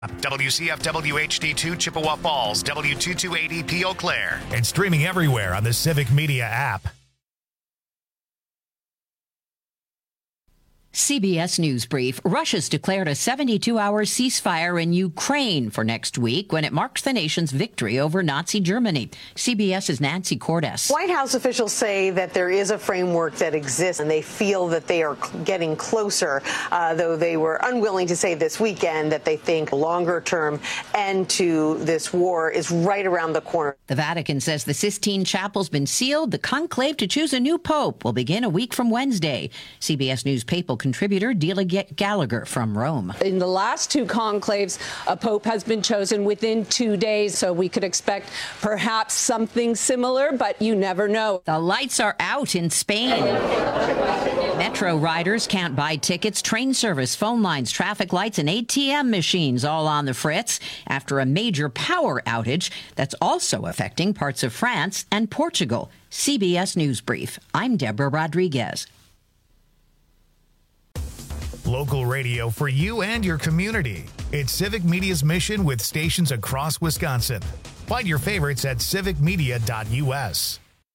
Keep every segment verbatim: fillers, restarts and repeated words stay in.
W C F W H D two Chippewa Falls, W two two eight E P Eau Claire, and streaming everywhere on the Civic Media app. C B S News Brief. Russia's declared a seventy-two hour ceasefire in Ukraine for next week when it marks the nation's victory over Nazi Germany. CBS's Nancy Cordes. White House officials say that there is a framework that exists and they feel that they are getting closer, uh, though they were unwilling to say this weekend that they think a longer-term end to this war is right around the corner. The Vatican says the Sistine Chapel's been sealed. The conclave to choose a new pope will begin a week from Wednesday. C B S News papal contributor Delia Gallagher from Rome. In the last two conclaves, a pope has been chosen within two days, so we could expect perhaps something similar, but you never know. The lights are out in Spain. Metro riders can't buy tickets, train service, phone lines, traffic lights, and A T M machines all on the fritz after a major power outage that's also affecting parts of France and Portugal. C B S News Brief. I'm Deborah Rodriguez. Local radio for you and your community. It's Civic Media's mission with stations across Wisconsin. Find your favorites at civic media dot u s.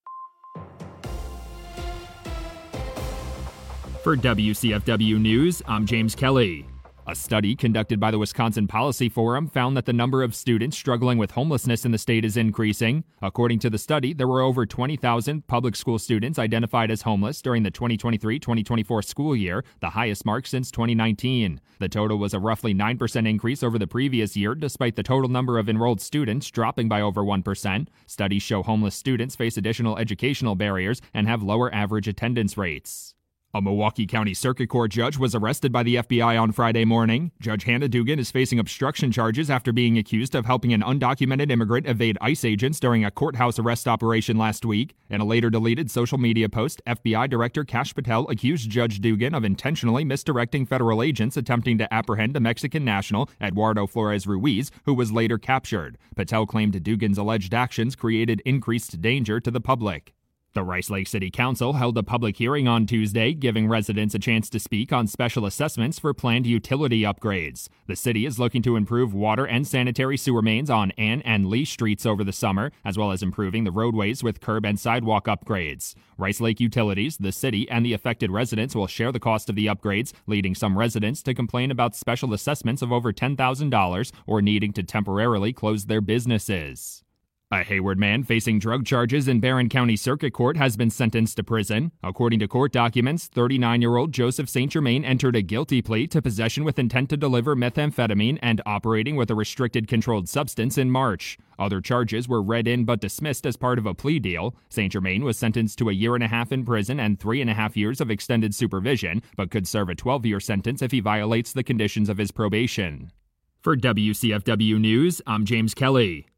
For W C F W News, I'm James Kelly. A study conducted by the Wisconsin Policy Forum found that the number of students struggling with homelessness in the state is increasing. According to the study, there were over twenty thousand public school students identified as homeless during the twenty twenty-three twenty twenty-four school year, the highest mark since twenty nineteen. The total was a roughly nine percent increase over the previous year, despite the total number of enrolled students dropping by over one percent. Studies show homeless students face additional educational barriers and have lower average attendance rates. A Milwaukee County Circuit Court judge was arrested by the F B I on Friday morning. Judge Hannah Dugan is facing obstruction charges after being accused of helping an undocumented immigrant evade ICE agents during a courthouse arrest operation last week. In a later deleted social media post, F B I Director Kash Patel accused Judge Dugan of intentionally misdirecting federal agents attempting to apprehend a Mexican national, Eduardo Flores Ruiz, who was later captured. Patel claimed Dugan's alleged actions created increased danger to the public. The Rice Lake City Council held a public hearing on Tuesday, giving residents a chance to speak on special assessments for planned utility upgrades. The city is looking to improve water and sanitary sewer mains on Ann and Lee Streets over the summer, as well as improving the roadways with curb and sidewalk upgrades. Rice Lake Utilities, the city, and the affected residents will share the cost of the upgrades, leading some residents to complain about special assessments of over ten thousand dollars or needing to temporarily close their businesses. A Hayward man facing drug charges in Barron County Circuit Court has been sentenced to prison. According to court documents, thirty-nine-year-old Joseph Saint Germain entered a guilty plea to possession with intent to deliver methamphetamine and operating with a restricted controlled substance in March. Other charges were read in but dismissed as part of a plea deal. Saint Germain was sentenced to a year and a half in prison and three and a half years of extended supervision, but could serve a twelve-year sentence if he violates the conditions of his probation. For W C F W News, I'm James Kelly.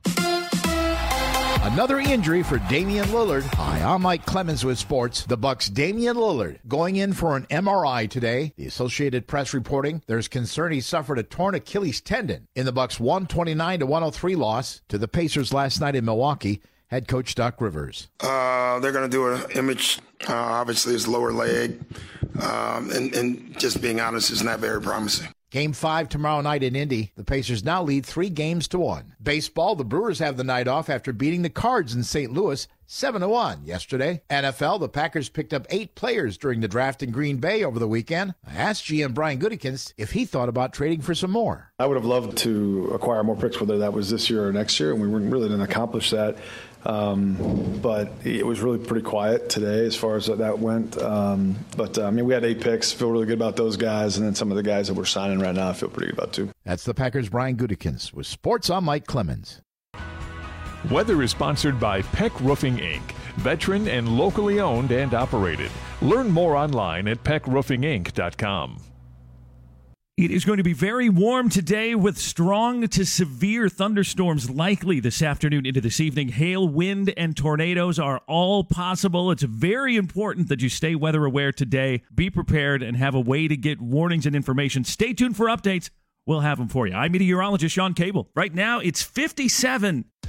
Another injury for Damian Lillard. Hi, I'm Mike Clemens with sports. The Bucks' Damian Lillard going in for an M R I today. The Associated Press reporting there's concern he suffered a torn Achilles tendon in the Bucks' one twenty-nine to one oh three loss to the Pacers last night in Milwaukee. Head coach Doc Rivers. Uh, they're going to do an image. Uh, obviously, his lower leg, um, and, and just being honest, is not very promising. Game five tomorrow night in Indy. The Pacers now lead three games to one. Baseball, the Brewers have the night off after beating the Cards in Saint Louis seven to one yesterday. N F L, the Packers picked up eight players during the draft in Green Bay over the weekend. I asked G M Brian Gutekunst if he thought about trading for some more. I would have loved to acquire more picks, whether that was this year or next year, and we really didn't accomplish that. Um, but it was really pretty quiet today as far as that went. Um, but, uh, I mean, we had eight picks. Feel really good about those guys. And then some of the guys that we're signing right now, I feel pretty good about, too. That's the Packers' Brian Gutekunst. With sports, I'm Mike Clemens. Weather is sponsored by Peck Roofing, Incorporated. Veteran and locally owned and operated. Learn more online at peck roofing inc dot com. It is going to be very warm today with strong to severe thunderstorms likely this afternoon into this evening. Hail, wind, and tornadoes are all possible. It's very important that you stay weather aware today. Be prepared and have a way to get warnings and information. Stay tuned for updates. We'll have them for you. I'm meteorologist Sean Cable. Right now, it's fifty-seven.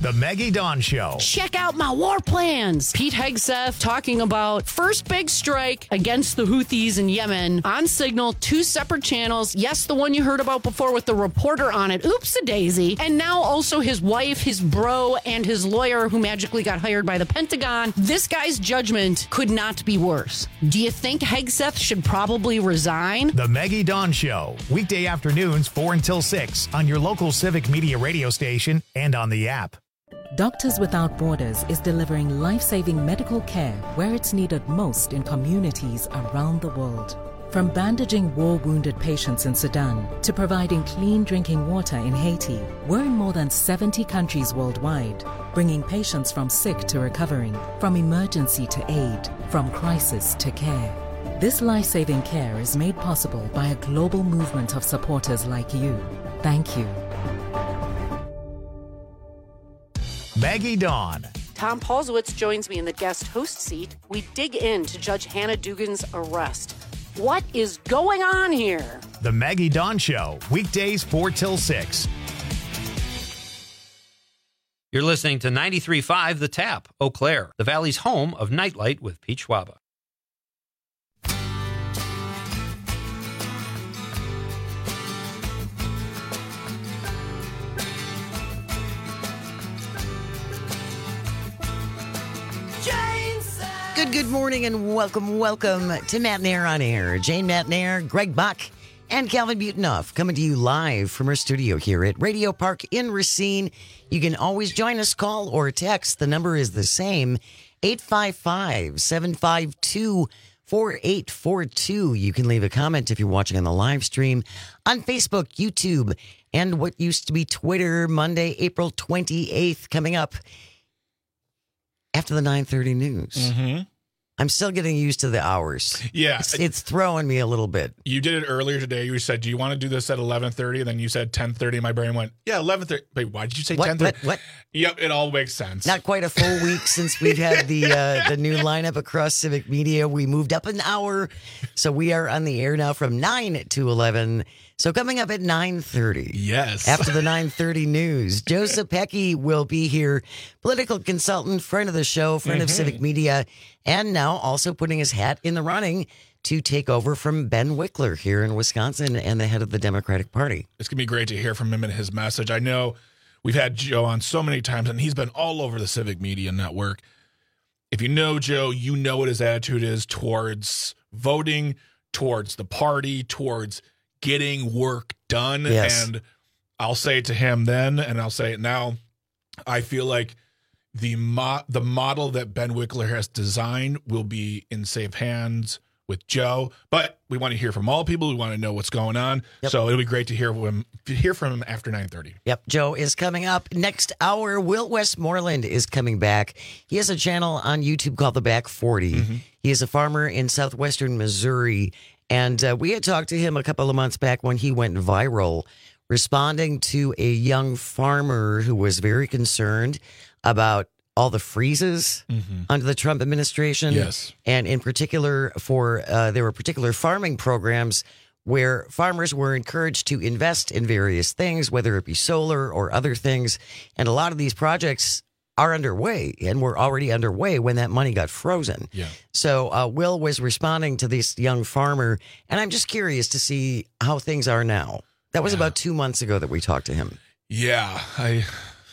The Maggie Dawn Show. Check out my war plans. Pete Hegseth talking about first big strike against the Houthis in Yemen on Signal, two separate channels. Yes, the one you heard about before with the reporter on it. Oops-a-daisy. And now also his wife, his bro, and his lawyer who magically got hired by the Pentagon. This guy's judgment could not be worse. Do you think Hegseth should probably resign? The Maggie Dawn Show. Weekday afternoons, four until six on your local Civic Media radio station and on the app. Doctors Without Borders is delivering life-saving medical care where it's needed most in communities around the world. From bandaging war-wounded patients in Sudan to providing clean drinking water in Haiti, we're in more than seventy countries worldwide, bringing patients from sick to recovering, from emergency to aid, from crisis to care. This life-saving care is made possible by a global movement of supporters like you. Thank you. Maggie Dawn. Tom Paulsowitz joins me in the guest host seat. We dig into Judge Hannah Dugan's arrest. What is going on here? The Maggie Dawn Show. Weekdays four till six. You're listening to ninety-three point five The Tap, Eau Claire, the Valley's home of Nightlight with Pete Schwaba. Good, good morning and welcome, welcome to Matt Nair on Air. Jane Matt Nair, Greg Buck, and Calvin Butonoff coming to you live from our studio here at Radio Park in Racine. You can always join us, call or text. The number is the same, eight five five, seven five two, four eight four two. You can leave a comment if you're watching on the live stream on Facebook, YouTube, and what used to be Twitter. Monday, April twenty-eighth, coming up after the nine thirty news. Mm-hmm. I'm still getting used to the hours. Yeah. It's, it's throwing me a little bit. You did it earlier today. You said, do you want to do this at eleven thirty? And then you said ten thirty. My brain went, yeah, eleven thirty. Wait, why did you say What, ten thirty? what, what? Yep, it all makes sense. Not quite a full week since we've had the uh, the new lineup across Civic Media. We moved up an hour. So we are on the air now from nine to eleven. So coming up at nine thirty. Yes. After the nine thirty news, Joseph Pecky will be here, political consultant, friend of the show, friend mm-hmm. of Civic Media, and now also putting his hat in the running to take over from Ben Wickler here in Wisconsin and the head of the Democratic Party. It's going to be great to hear from him and his message. I know we've had Joe on so many times, and he's been all over the Civic Media Network. If you know Joe, you know what his attitude is towards voting, towards the party, towards getting work done. Yes. And I'll say it to him then, and I'll say it now. I feel like the mo- the model that Ben Wickler has designed will be in safe hands with Joe. But we want to hear from all people. We want to know what's going on. Yep. So it'll be great to hear from him, to hear from him after nine thirty. Yep, Joe is coming up. Next hour, Will Westmoreland is coming back. He has a channel on YouTube called The Back forty. Mm-hmm. He is a farmer in southwestern Missouri. And uh, we had talked to him a couple of months back when he went viral, responding to a young farmer who was very concerned about all the freezes mm-hmm. under the Trump administration. Yes. And in particular, for uh, there were particular farming programs where farmers were encouraged to invest in various things, whether it be solar or other things. And a lot of these projects are underway and were already underway when that money got frozen. Yeah. So uh, Will was responding to this young farmer, and I'm just curious to see how things are now. That was yeah. about two months ago that we talked to him. Yeah, I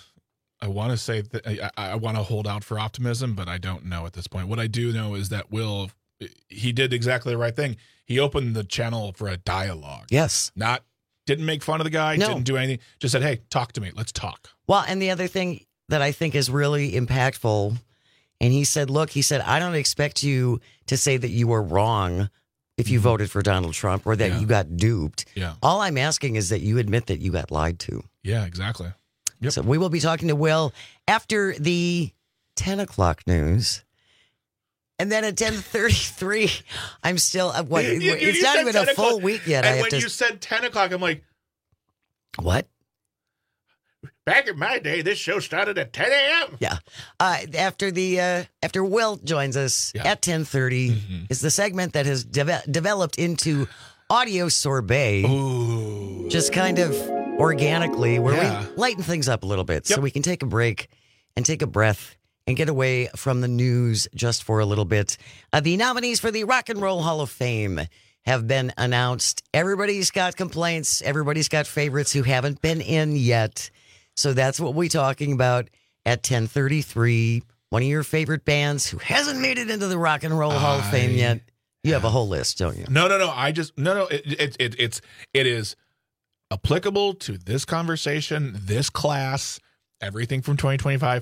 I want to say that I, I want to hold out for optimism, but I don't know at this point. What I do know is that Will, he did exactly the right thing. He opened the channel for a dialogue. Yes. Not, didn't make fun of the guy, no. didn't do anything. Just said, hey, talk to me. Let's talk. Well, and the other thing that I think is really impactful, and he said, look, he said, I don't expect you to say that you were wrong if you mm-hmm. voted for Donald Trump or that yeah. you got duped. Yeah. All I'm asking is that you admit that you got lied to. Yeah, exactly. Yep. So we will be talking to Will after the ten o'clock news. And then at ten thirty-three, I'm still, uh, what, you, you, it's you not even a full o'clock. week yet. And I have when to... you said ten o'clock, I'm like, what? Back in my day, this show started at ten a.m. Yeah. Uh, after the uh, after Will joins us yeah. at ten thirty mm-hmm. is the segment that has de- developed into audio sorbet. Ooh. Just kind of organically where Yeah. we lighten things up a little bit Yep. so we can take a break and take a breath and get away from the news just for a little bit. Uh, the nominees for the Rock and Roll Hall of Fame have been announced. Everybody's got complaints. Everybody's got favorites who haven't been in yet. So that's what we're talking about at ten thirty-three. One of your favorite bands who hasn't made it into the Rock and Roll Hall of Fame yet. You have a whole list, don't you? No, no, no. I just no, no. It, it, it, it's it is applicable to this conversation, this class, everything from twenty twenty-five.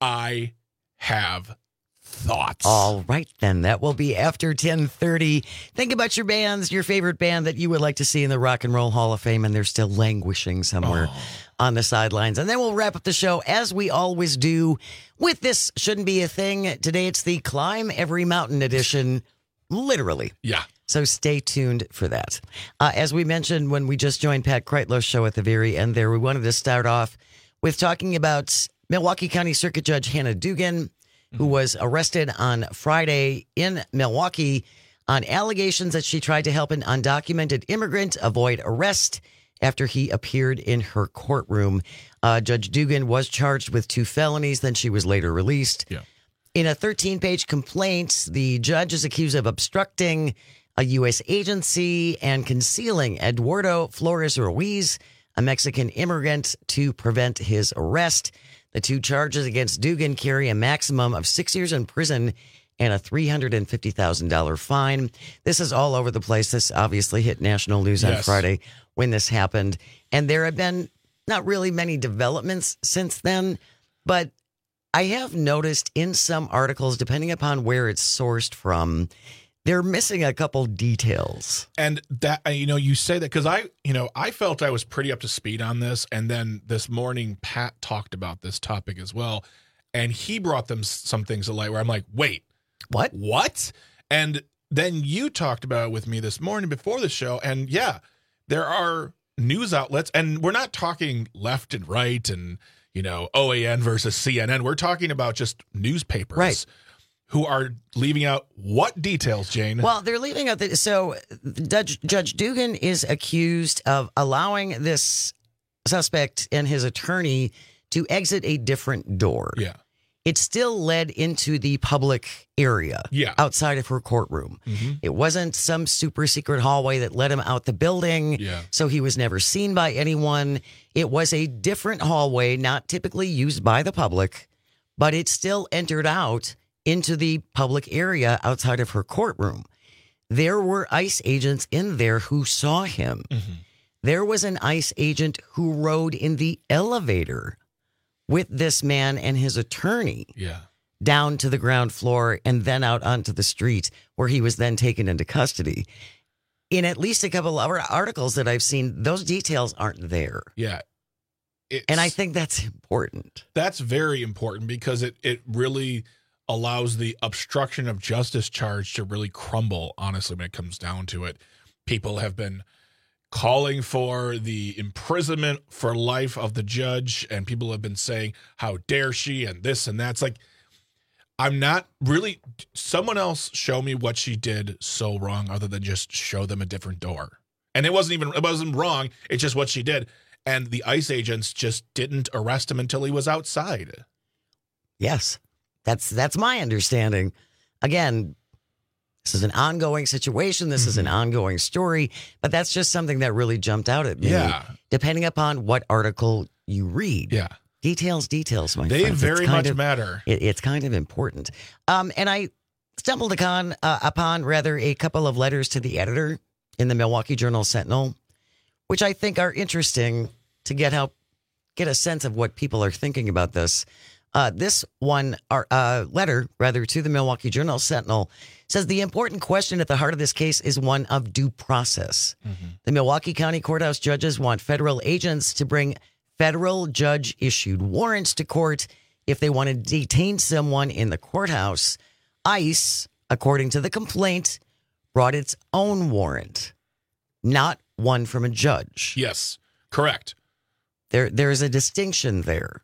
I have thoughts. All right, then. That will be after ten thirty. Think about your bands, your favorite band that you would like to see in the Rock and Roll Hall of Fame, and they're still languishing somewhere oh. on the sidelines. And then we'll wrap up the show, as we always do, with This Shouldn't Be a Thing. Today, it's the Climb Every Mountain edition, literally. Yeah. So stay tuned for that. Uh, as we mentioned when we just joined Pat Kreitlow's show at the very end there, we wanted to start off with talking about Milwaukee County Circuit Judge Hannah Dugan, who was arrested on Friday in Milwaukee on allegations that she tried to help an undocumented immigrant avoid arrest after he appeared in her courtroom. Uh, Judge Dugan was charged with two felonies, then she was later released. Yeah. In a thirteen-page complaint, the judge is accused of obstructing a U S agency and concealing Eduardo Flores Ruiz, a Mexican immigrant, to prevent his arrest. The two charges against Dugan carry a maximum of six years in prison and a three hundred fifty thousand dollars fine. This is all over the place. This obviously hit national news on Yes. Friday when this happened. And there have been not really many developments since then, but I have noticed in some articles, depending upon where it's sourced from, they're missing a couple details. And that, you know, you say that because I, you know, I felt I was pretty up to speed on this. And then this morning, Pat talked about this topic as well. And he brought them some things to light where I'm like, wait, what? What? And then you talked about it with me this morning before the show. And yeah, there are news outlets, and we're not talking left and right and, you know, O A N versus C N N. We're talking about just newspapers. Right. Who are leaving out what details, Jane? Well, they're leaving out the, so Judge, Judge Dugan is accused of allowing this suspect and his attorney to exit a different door. Yeah. It still led into the public area yeah. outside of her courtroom. Mm-hmm. It wasn't some super secret hallway that led him out the building, yeah. so he was never seen by anyone. It was a different hallway, not typically used by the public, but it still entered out into the public area outside of her courtroom. There were ICE agents in there who saw him. Mm-hmm. There was an ICE agent who rode in the elevator with this man and his attorney yeah. down to the ground floor and then out onto the street, where he was then taken into custody. In at least a couple of articles that I've seen, those details aren't there. Yeah. It's, and I think that's important. That's very important because it, it really allows the obstruction of justice charge to really crumble, honestly, when it comes down to it. People have been calling for the imprisonment for life of the judge, and people have been saying, how dare she, and this and that. It's like, I'm not really, someone else show me what she did so wrong other than just show them a different door. And it wasn't even, it wasn't wrong. It's just what she did. And the ICE agents just didn't arrest him until he was outside. Yes. That's that's my understanding. Again, this is an ongoing situation. This mm-hmm. is an ongoing story, but that's just something that really jumped out at me. Yeah. Depending upon what article you read. Yeah. Details, details, my they friends. They very much of, matter. It, it's kind of important. Um, and I stumbled upon, uh, upon, rather, a couple of letters to the editor in the Milwaukee Journal-Sentinel, which I think are interesting to get help, get a sense of what people are thinking about this. Uh, this one uh, letter, rather, to the Milwaukee Journal-Sentinel says the important question at the heart of this case is one of due process. Mm-hmm. The Milwaukee County Courthouse judges want federal agents to bring federal judge-issued warrants to court if they want to detain someone in the courthouse. ICE, according to the complaint, brought its own warrant, not one from a judge. Yes, correct. There, there is a distinction there.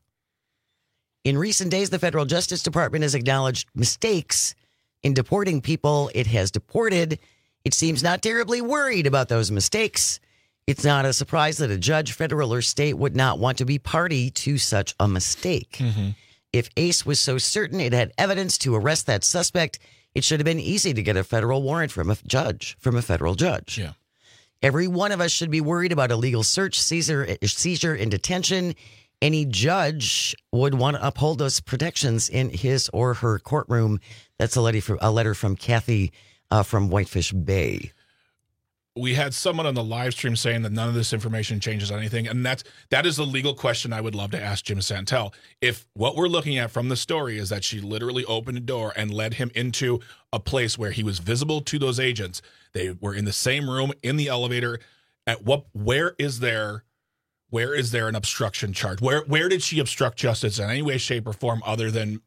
In recent days, the Federal Justice Department has acknowledged mistakes in deporting people it has deported. It seems not terribly worried about those mistakes. It's not a surprise that a judge, federal or state, would not want to be party to such a mistake. Mm-hmm. If Ace was so certain it had evidence to arrest that suspect, it should have been easy to get a federal warrant from a judge, from a federal judge. Yeah. Every one of us should be worried about illegal search, seizure, seizure and detention. Any judge would want to uphold those protections in his or her courtroom. That's a letter from, a letter from Kathy uh, from Whitefish Bay. We had someone on the live stream saying that none of this information changes anything. And that's, that is a legal question I would love to ask Jim Santel. If what we're looking at from the story is that she literally opened a door and led him into a place where he was visible to those agents, they were in the same room, in the elevator. At what, where is there, where is there an obstruction charge? Where, where did she obstruct justice in any way, shape, or form other than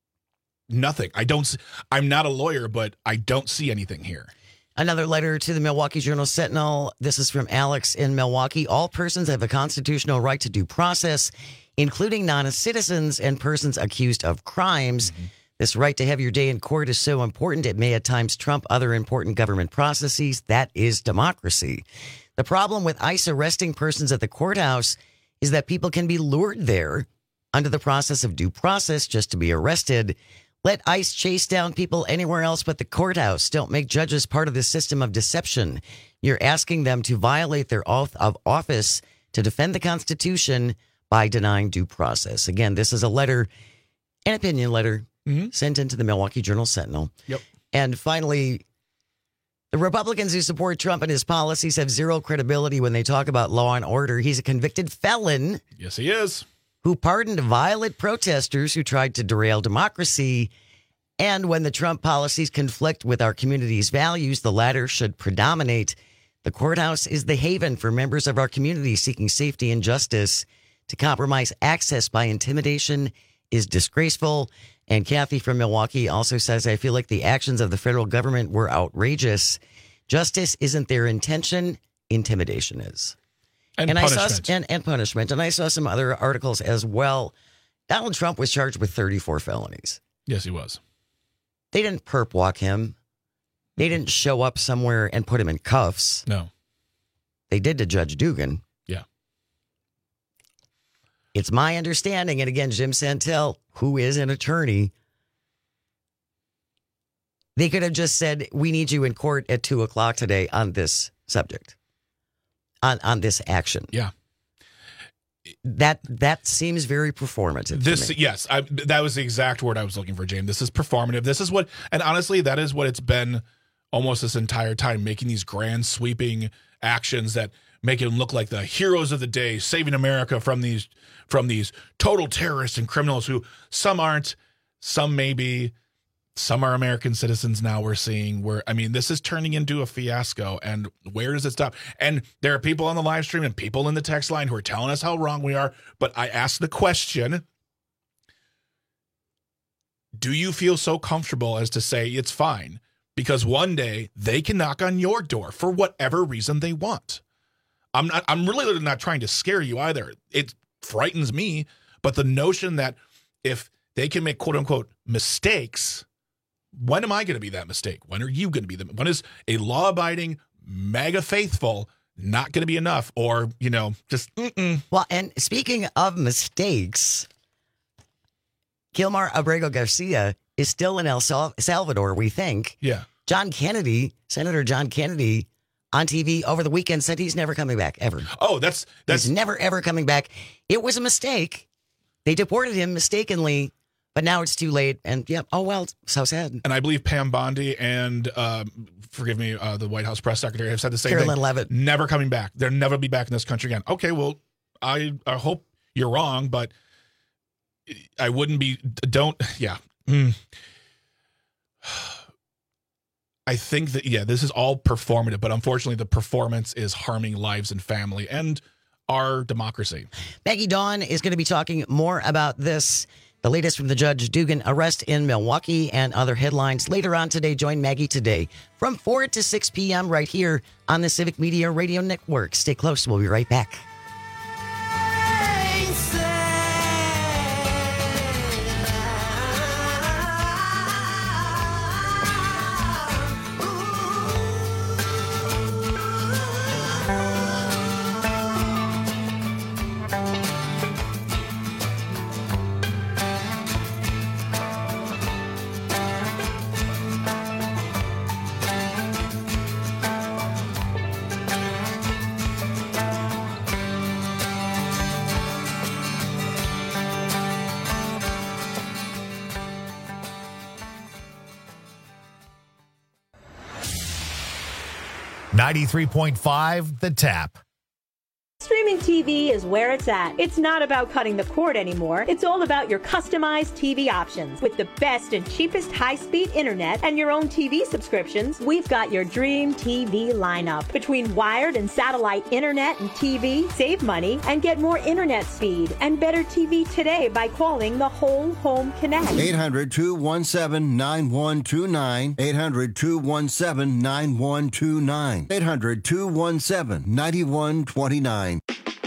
nothing? I don't, I'm not a lawyer, but I don't see anything here. Another letter to the Milwaukee Journal-Sentinel. This is from Alex in Milwaukee. All persons have a constitutional right to due process, including non-citizens and persons accused of crimes. Mm-hmm. This right to have your day in court is so important it may at times trump other important government processes. That is democracy. The problem with ICE arresting persons at the courthouse is that people can be lured there under the process of due process just to be arrested. Let ICE chase down people anywhere else but the courthouse. Don't make judges part of the system of deception. You're asking them to violate their oath of office to defend the Constitution by denying due process. Again, this is a letter, an opinion letter, mm-hmm. sent into the Milwaukee Journal-Sentinel. Yep. And finally, the Republicans who support Trump and his policies have zero credibility when they talk about law and order. He's a convicted felon. Yes, he is. Who pardoned violent protesters who tried to derail democracy. And when the Trump policies conflict with our community's values, the latter should predominate. The courthouse is the haven for members of our community seeking safety and justice. To compromise access by intimidation is disgraceful. And Kathy from Milwaukee also says, I feel like the actions of the federal government were outrageous. Justice isn't their intention. Intimidation is. And, and punishment. I saw and, and punishment. And I saw some other articles as well. Donald Trump was charged with thirty-four felonies. Yes, he was. They didn't perp walk him. They didn't show up somewhere and put him in cuffs. No. They did to Judge Dugan. Yeah. It's my understanding, and again, Jim Santel, who is an attorney, they could have just said, we need you in court at two o'clock today on this subject. On, on this action. Yeah. That that seems very performative. This, to me. yes, I, that was the exact word I was looking for, James. This is performative. This is what, and honestly, that is what it's been almost this entire time, making these grand sweeping actions that make it look like the heroes of the day, saving America from these from these total terrorists and criminals who some aren't, some maybe. Some are American citizens now we're seeing where, I mean, this is turning into a fiasco. And where does it stop? And there are people on the live stream and people in the text line who are telling us how wrong we are. But I ask the question, do you feel so comfortable as to say it's fine? Because one day they can knock on your door for whatever reason they want. I'm not, I'm really not trying to scare you either. It frightens me. But the notion that if they can make quote unquote mistakes, when am I going to be that mistake? When are you going to be the, when is a law-abiding, mega faithful not going to be enough? Or, you know, just, mm-mm. Well, and speaking of mistakes, Gilmar Abrego Garcia is still in El Salvador, we think. Yeah. John Kennedy, Senator John Kennedy, on T V over the weekend said he's never coming back, ever. Oh, that's, that's. He's never, ever coming back. It was a mistake. They deported him mistakenly. But now it's too late, and yeah, oh well, so sad. And I believe Pam Bondi and, uh, forgive me, uh, the White House press secretary have said the same Carolyn thing. Levitt. Never coming back. They'll never be back in this country again. Okay, well, I, I hope you're wrong, but I wouldn't be, don't, yeah. Mm. I think that, yeah, this is all performative, but unfortunately the performance is harming lives and family and our democracy. Maggie Dawn is going to be talking more about this. The latest from the Judge Dugan arrest in Milwaukee and other headlines later on today. Join Maggie today from four to six p.m. right here on the Civic Media Radio Network. Stay close. We'll be right back. ninety-three point five The Tap. Streaming T V is where it's at. It's not about cutting the cord anymore. It's all about your customized T V options. With the best and cheapest high-speed internet and your own T V subscriptions, we've got your dream T V lineup. Between wired and satellite internet and T V, save money and get more internet speed and better T V today by calling the Whole Home Connect. eight hundred, two one seven, nine one two nine. eight hundred, two one seven, nine one two nine. eight hundred, two one seven, nine one two nine.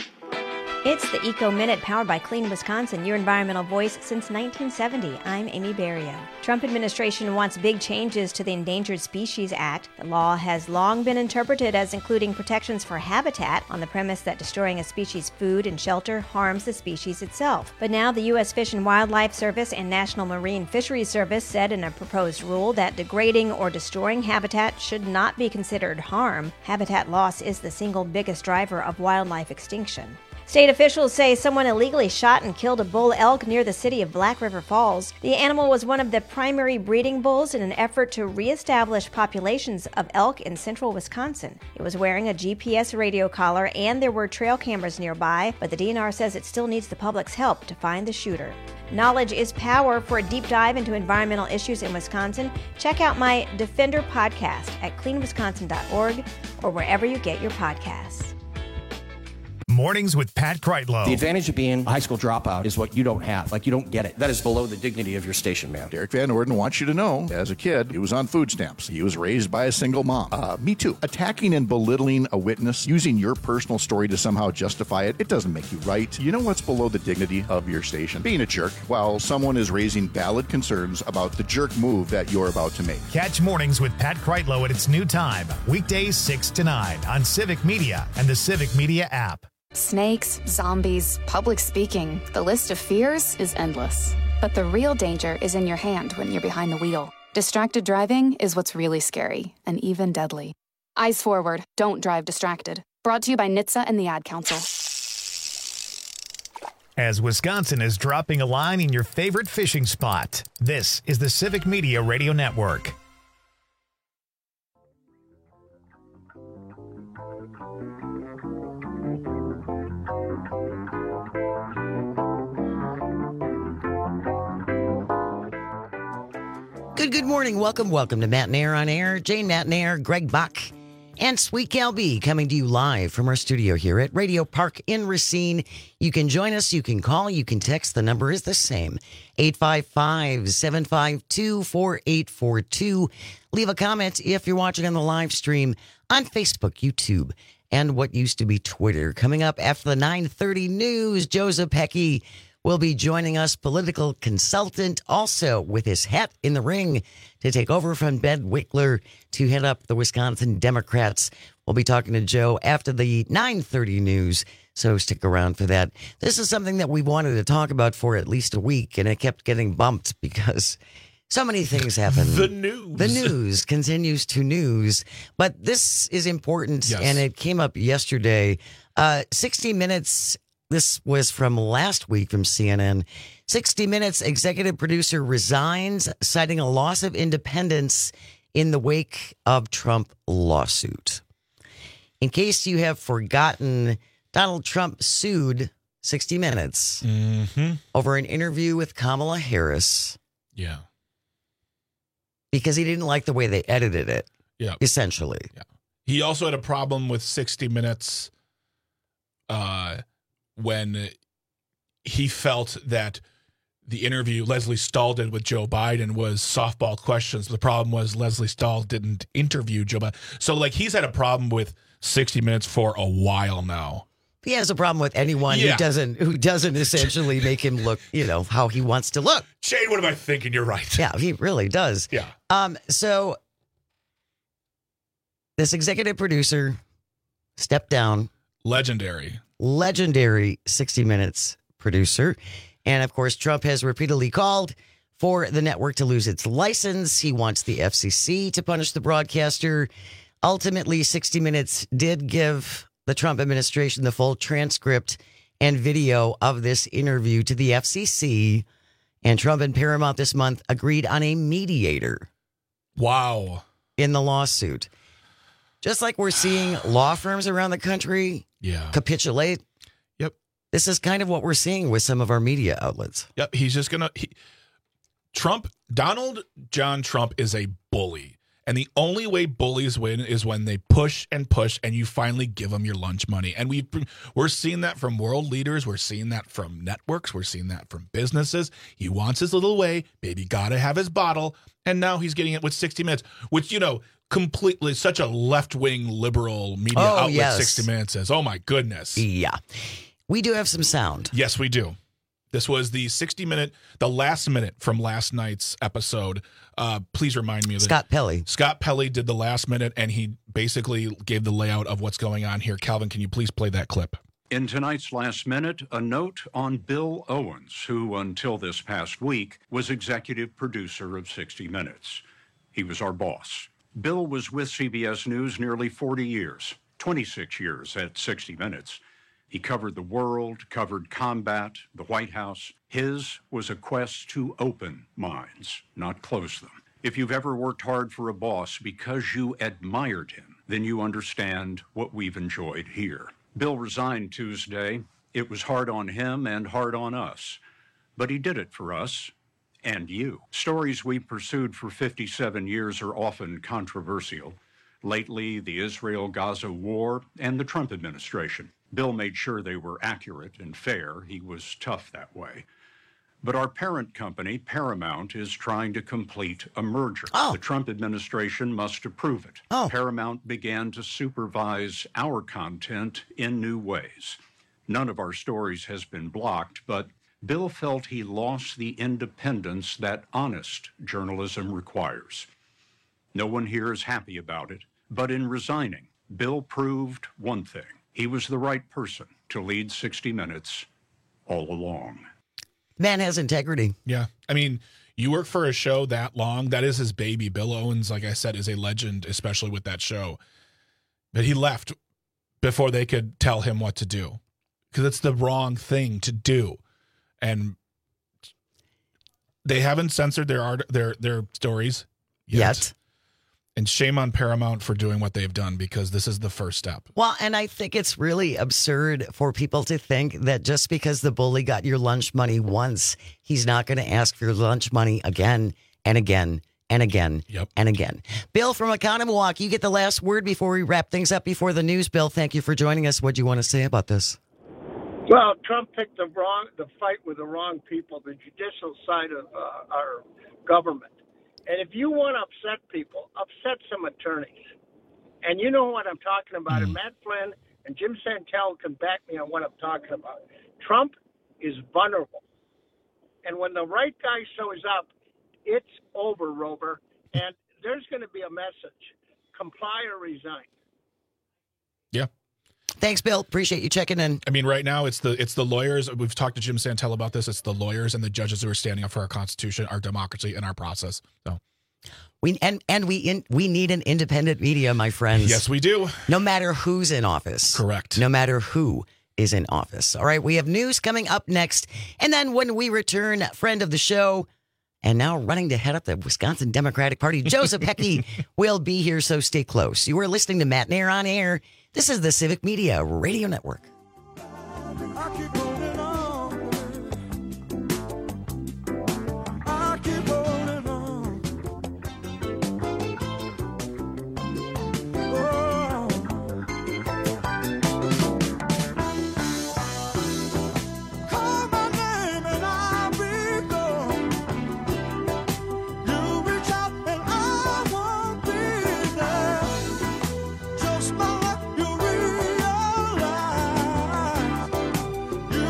It's the Eco Minute powered by Clean Wisconsin, your environmental voice since nineteen seventy. I'm Amy Barrio. Trump administration wants big changes to the Endangered Species Act. The law has long been interpreted as including protections for habitat on the premise that destroying a species' food and shelter harms the species itself. But now the U S Fish and Wildlife Service and National Marine Fisheries Service said in a proposed rule that degrading or destroying habitat should not be considered harm. Habitat loss is the single biggest driver of wildlife extinction. State officials say someone illegally shot and killed a bull elk near the city of Black River Falls. The animal was one of the primary breeding bulls in an effort to reestablish populations of elk in central Wisconsin. It was wearing a G P S radio collar and there were trail cameras nearby, but the D N R says it still needs the public's help to find the shooter. Knowledge is power. For a deep dive into environmental issues in Wisconsin, check out my Defender podcast at clean wisconsin dot org or wherever you get your podcasts. Mornings with Pat Kreitlow. The advantage of being a high school dropout is what you don't have. Like, you don't get it. That is below the dignity of your station, man. Derek Van Orden wants you to know, as a kid, he was on food stamps. He was raised by a single mom. Uh, me too. Attacking and belittling a witness, using your personal story to somehow justify it, it doesn't make you right. You know what's below the dignity of your station? Being a jerk while someone is raising valid concerns about the jerk move that you're about to make. Catch Mornings with Pat Kreitlow at its new time, weekdays six to nine on Civic Media and the Civic Media app. Snakes, zombies, public speaking. The list of fears is endless. But the real danger is in your hand when you're behind the wheel. Distracted driving is what's really scary and even deadly. Eyes forward. Don't drive distracted. Brought to you by N H T S A and the Ad Council. As Wisconsin is dropping a line in your favorite fishing spot, this is the Civic Media Radio Network. Good, good morning. Welcome, welcome to Matt and Air on Air. Jane Matt and Air, Greg Buck, and Sweet Gal B coming to you live from our studio here at Radio Park in Racine. You can join us, you can call, you can text. The number is the same, eight five five, seven five two, four eight four two. Leave a comment if you're watching on the live stream on Facebook, YouTube, and what used to be Twitter. Coming up after the nine thirty news, Joe Zepecki will be joining us, political consultant, also with his hat in the ring to take over from Ben Wickler to head up the Wisconsin Democrats. We'll be talking to Joe after the nine thirty news, so stick around for that. This is something that we wanted to talk about for at least a week, and it kept getting bumped because so many things happen. The news. The news continues to news, but this is important, Yes. and it came up yesterday. Uh, sixty minutes. This was from last week from C N N. sixty minutes executive producer resigns, citing a loss of independence in the wake of Trump lawsuit. In case you have forgotten, Donald Trump sued sixty minutes mm-hmm. over an interview with Kamala Harris. Yeah. Because he didn't like the way they edited it. Yeah. Essentially. Yeah. He also had a problem with sixty minutes uh, when he felt that the interview Leslie Stahl did with Joe Biden was softball questions. The problem was Leslie Stahl didn't interview Joe Biden. So, like, he's had a problem with sixty minutes for a while now. He has a problem with anyone Yeah. who doesn't who doesn't essentially make him look, you know, how he wants to look. Shane, what am I thinking? You're right. Yeah, he really does. Yeah. Um. So this executive producer stepped down. Legendary. Legendary sixty minutes producer. And of course, Trump has repeatedly called for the network to lose its license. He wants the F C C to punish the broadcaster. Ultimately, sixty minutes did give the Trump administration the full transcript and video of this interview to the F C C. And Trump and Paramount this month agreed on a mediator. Wow. In the lawsuit. Just like we're seeing law firms around the country yeah. capitulate. Yep. This is kind of what we're seeing with some of our media outlets. Yep. He's just going to... Trump, Donald John Trump is a bully. And the only way bullies win is when they push and push and you finally give them your lunch money. And we've, we're seeing that from world leaders. We're seeing that from networks. We're seeing that from businesses. He wants his little way. Baby got to have his bottle. And now he's getting it with sixty minutes, which, you know, completely such a left-wing liberal media oh, outlet yes. sixty minutes says. Oh, my goodness. Yeah. We do have some sound. Yes, we do. This was the sixty minute, the last minute from last night's episode. Uh, please remind me of Scott it. Pelley. Scott Pelley did the last minute, and he basically gave the layout of what's going on here. Calvin, can you please play that clip? In tonight's last minute, a note on Bill Owens, who until this past week was executive producer of sixty minutes. He was our boss. Bill was with C B S News nearly forty years, twenty-six years at sixty minutes. He covered the world, covered combat, the White House. His was a quest to open minds, not close them. If you've ever worked hard for a boss because you admired him, then you understand what we've enjoyed here. Bill resigned Tuesday. It was hard on him and hard on us, but he did it for us and you. Stories we pursued for fifty-seven years are often controversial. Lately, the Israel-Gaza war and the Trump administration. Bill made sure they were accurate and fair. He was tough that way. But our parent company, Paramount, is trying to complete a merger. Oh. The Trump administration must approve it. Oh. Paramount began to supervise our content in new ways. None of our stories has been blocked, but Bill felt he lost the independence that honest journalism requires. No one here is happy about it, but in resigning, Bill proved one thing. He was the right person to lead sixty minutes all along. Man has integrity. Yeah. I mean, you work for a show that long. That is his baby. Bill Owens, like I said, is a legend, especially with that show. But he left before they could tell him what to do because it's the wrong thing to do. And they haven't censored their art, their their stories yet. Yet. And shame on Paramount for doing what they've done because this is the first step. Well, and I think it's really absurd for people to think that just because the bully got your lunch money once, he's not going to ask for your lunch money again and again and again yep. and again. Bill from Oconomowoc, you get the last word before we wrap things up before the news. Bill, thank you for joining us. What do you want to say about this? Well, Trump picked the wrong, the fight with the wrong people, the judicial side of uh, our government. And if you want to upset people, upset some attorneys. And you know what I'm talking about. And Matt Flynn and Jim Santel can back me on what I'm talking about. Trump is vulnerable. And when the right guy shows up, it's over, Rover. And there's going to be a message. Comply or resign. Yeah. Thanks, Bill. Appreciate you checking in. I mean, right now it's the it's the lawyers. We've talked to Jim Santel about this. It's the lawyers and the judges who are standing up for our Constitution, our democracy, and our process. So we and and we in, we need an independent media, my friends. Yes, we do. No matter who's in office. Correct. No matter who is in office. All right, we have news coming up next, and then when we return, friend of the show, and now running to head up the Wisconsin Democratic Party, Joseph Heckey will be here. So stay close. You are listening to Matt Nair on Air. This is the Civic Media Radio Network. Just my luck, you realize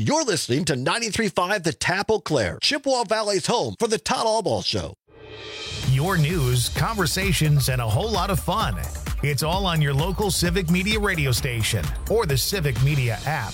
You're listening to ninety-three point five The Tap Eau Claire, Chippewa Valley's home for the Todd Albaugh Show. Your news, conversations, and a whole lot of fun. It's all on your local Civic Media radio station or the Civic Media app.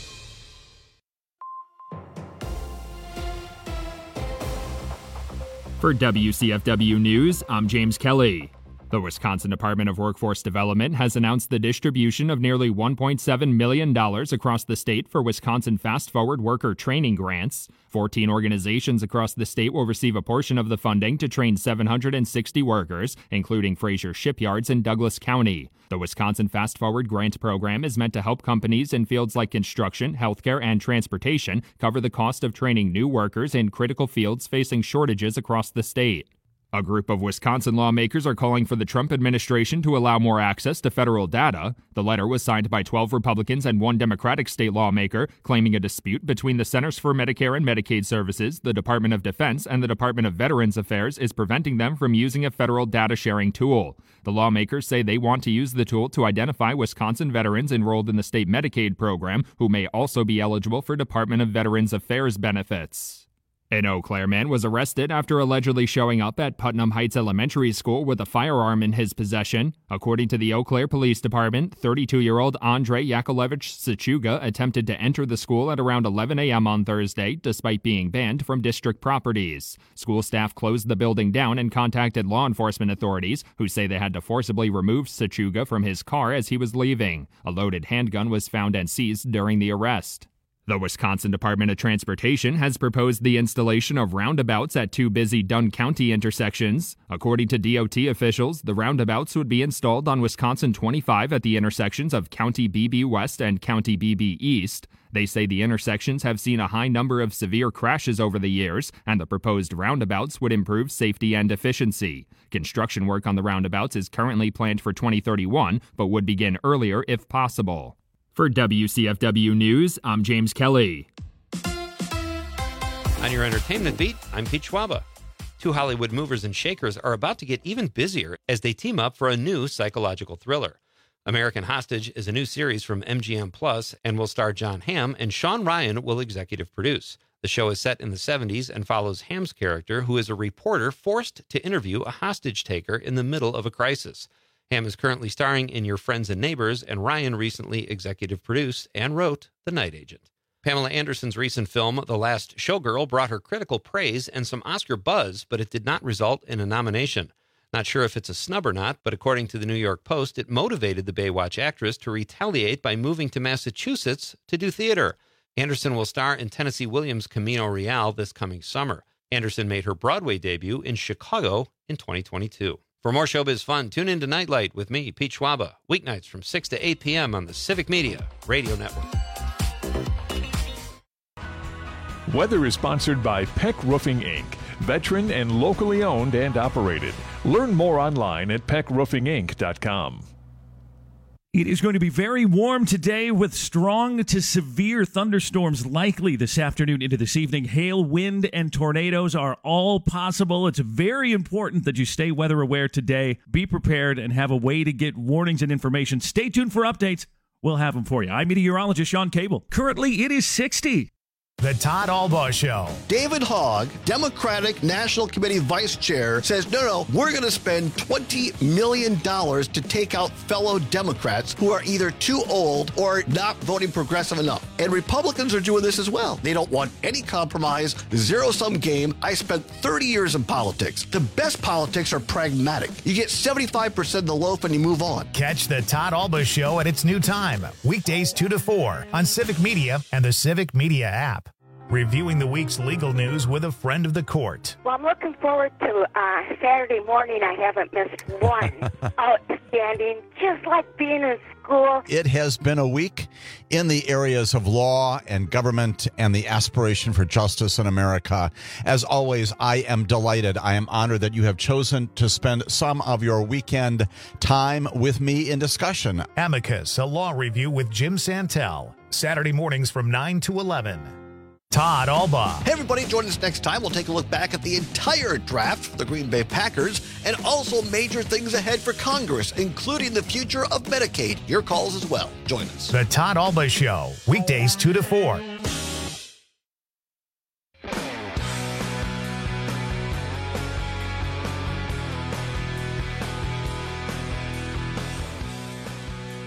For W C F W News, I'm James Kelly. The Wisconsin Department of Workforce Development has announced the distribution of nearly one point seven million dollars across the state for Wisconsin Fast Forward Worker Training Grants. fourteen organizations across the state will receive a portion of the funding to train seven hundred sixty workers, including Fraser Shipyards in Douglas County. The Wisconsin Fast Forward Grant Program is meant to help companies in fields like construction, healthcare, and transportation cover the cost of training new workers in critical fields facing shortages across the state. A group of Wisconsin lawmakers are calling for the Trump administration to allow more access to federal data. The letter was signed by twelve Republicans and one Democratic state lawmaker, claiming a dispute between the Centers for Medicare and Medicaid Services, the Department of Defense, and the Department of Veterans Affairs is preventing them from using a federal data sharing tool. The lawmakers say they want to use the tool to identify Wisconsin veterans enrolled in the state Medicaid program who may also be eligible for Department of Veterans Affairs benefits. An Eau Claire man was arrested after allegedly showing up at Putnam Heights Elementary School with a firearm in his possession. According to the Eau Claire Police Department, thirty-two-year-old Andrei Yakovlevich Sachuga attempted to enter the school at around eleven a.m. on Thursday, despite being banned from district properties. School staff closed the building down and contacted law enforcement authorities, who say they had to forcibly remove Sachuga from his car as he was leaving. A loaded handgun was found and seized during the arrest. The Wisconsin Department of Transportation has proposed the installation of roundabouts at two busy Dunn County intersections. According to D O T officials, the roundabouts would be installed on Wisconsin twenty-five at the intersections of County B B West and County B B East. They say the intersections have seen a high number of severe crashes over the years, and the proposed roundabouts would improve safety and efficiency. Construction work on the roundabouts is currently planned for twenty thirty-one, but would begin earlier if possible. For W C F W News, I'm James Kelly. On your entertainment beat, I'm Pete Schwaba. Two Hollywood movers and shakers are about to get even busier as they team up for a new psychological thriller. American Hostage is a new series from M G M Plus and will star Jon Hamm, and Sean Ryan will executive produce. The show is set in the seventies and follows Hamm's character, who is a reporter forced to interview a hostage taker in the middle of a crisis. Hamm is currently starring in Your Friends and Neighbors, and Ryan recently executive produced and wrote The Night Agent. Pamela Anderson's recent film, The Last Showgirl, brought her critical praise and some Oscar buzz, but it did not result in a nomination. Not sure if it's a snub or not, but according to the New York Post, it motivated the Baywatch actress to retaliate by moving to Massachusetts to do theater. Anderson will star in Tennessee Williams' Camino Real this coming summer. Anderson made her Broadway debut in Chicago in twenty twenty-two. For more showbiz fun, tune in to Nightlight with me, Pete Schwaba, weeknights from six to eight p.m. on the Civic Media Radio Network. Weather is sponsored by Peck Roofing Incorporated, veteran and locally owned and operated. Learn more online at peck roofing inc dot com. It is going to be very warm today with strong to severe thunderstorms likely this afternoon into this evening. Hail, wind, and tornadoes are all possible. It's very important that you stay weather aware today. Be prepared and have a way to get warnings and information. Stay tuned for updates. We'll have them for you. I'm meteorologist Sean Cable. Currently, it is sixty. The Todd Albaugh Show. David Hogg, Democratic National Committee Vice Chair, says, no, no, we're going to spend twenty million dollars to take out fellow Democrats who are either too old or not voting progressive enough. And Republicans are doing this as well. They don't want any compromise, zero-sum game. I spent thirty years in politics. The best politics are pragmatic. You get seventy-five percent of the loaf and you move on. Catch the Todd Albaugh Show at its new time, weekdays two to four on Civic Media and the Civic Media app. Reviewing the week's legal news with a friend of the court. Well, I'm looking forward to uh, Saturday morning. I haven't missed one. Outstanding, just like being in school. It has been a week in the areas of law and government and the aspiration for justice in America. As always, I am delighted. I am honored that you have chosen to spend some of your weekend time with me in discussion. Amicus, a law review with Jim Santel. Saturday mornings from nine to eleven. Todd Albaugh. Hey, everybody, join us next time. We'll take a look back at the entire draft for the Green Bay Packers and also major things ahead for Congress, including the future of Medicaid. Your calls as well. Join us. The Todd Albaugh Show, weekdays two to four.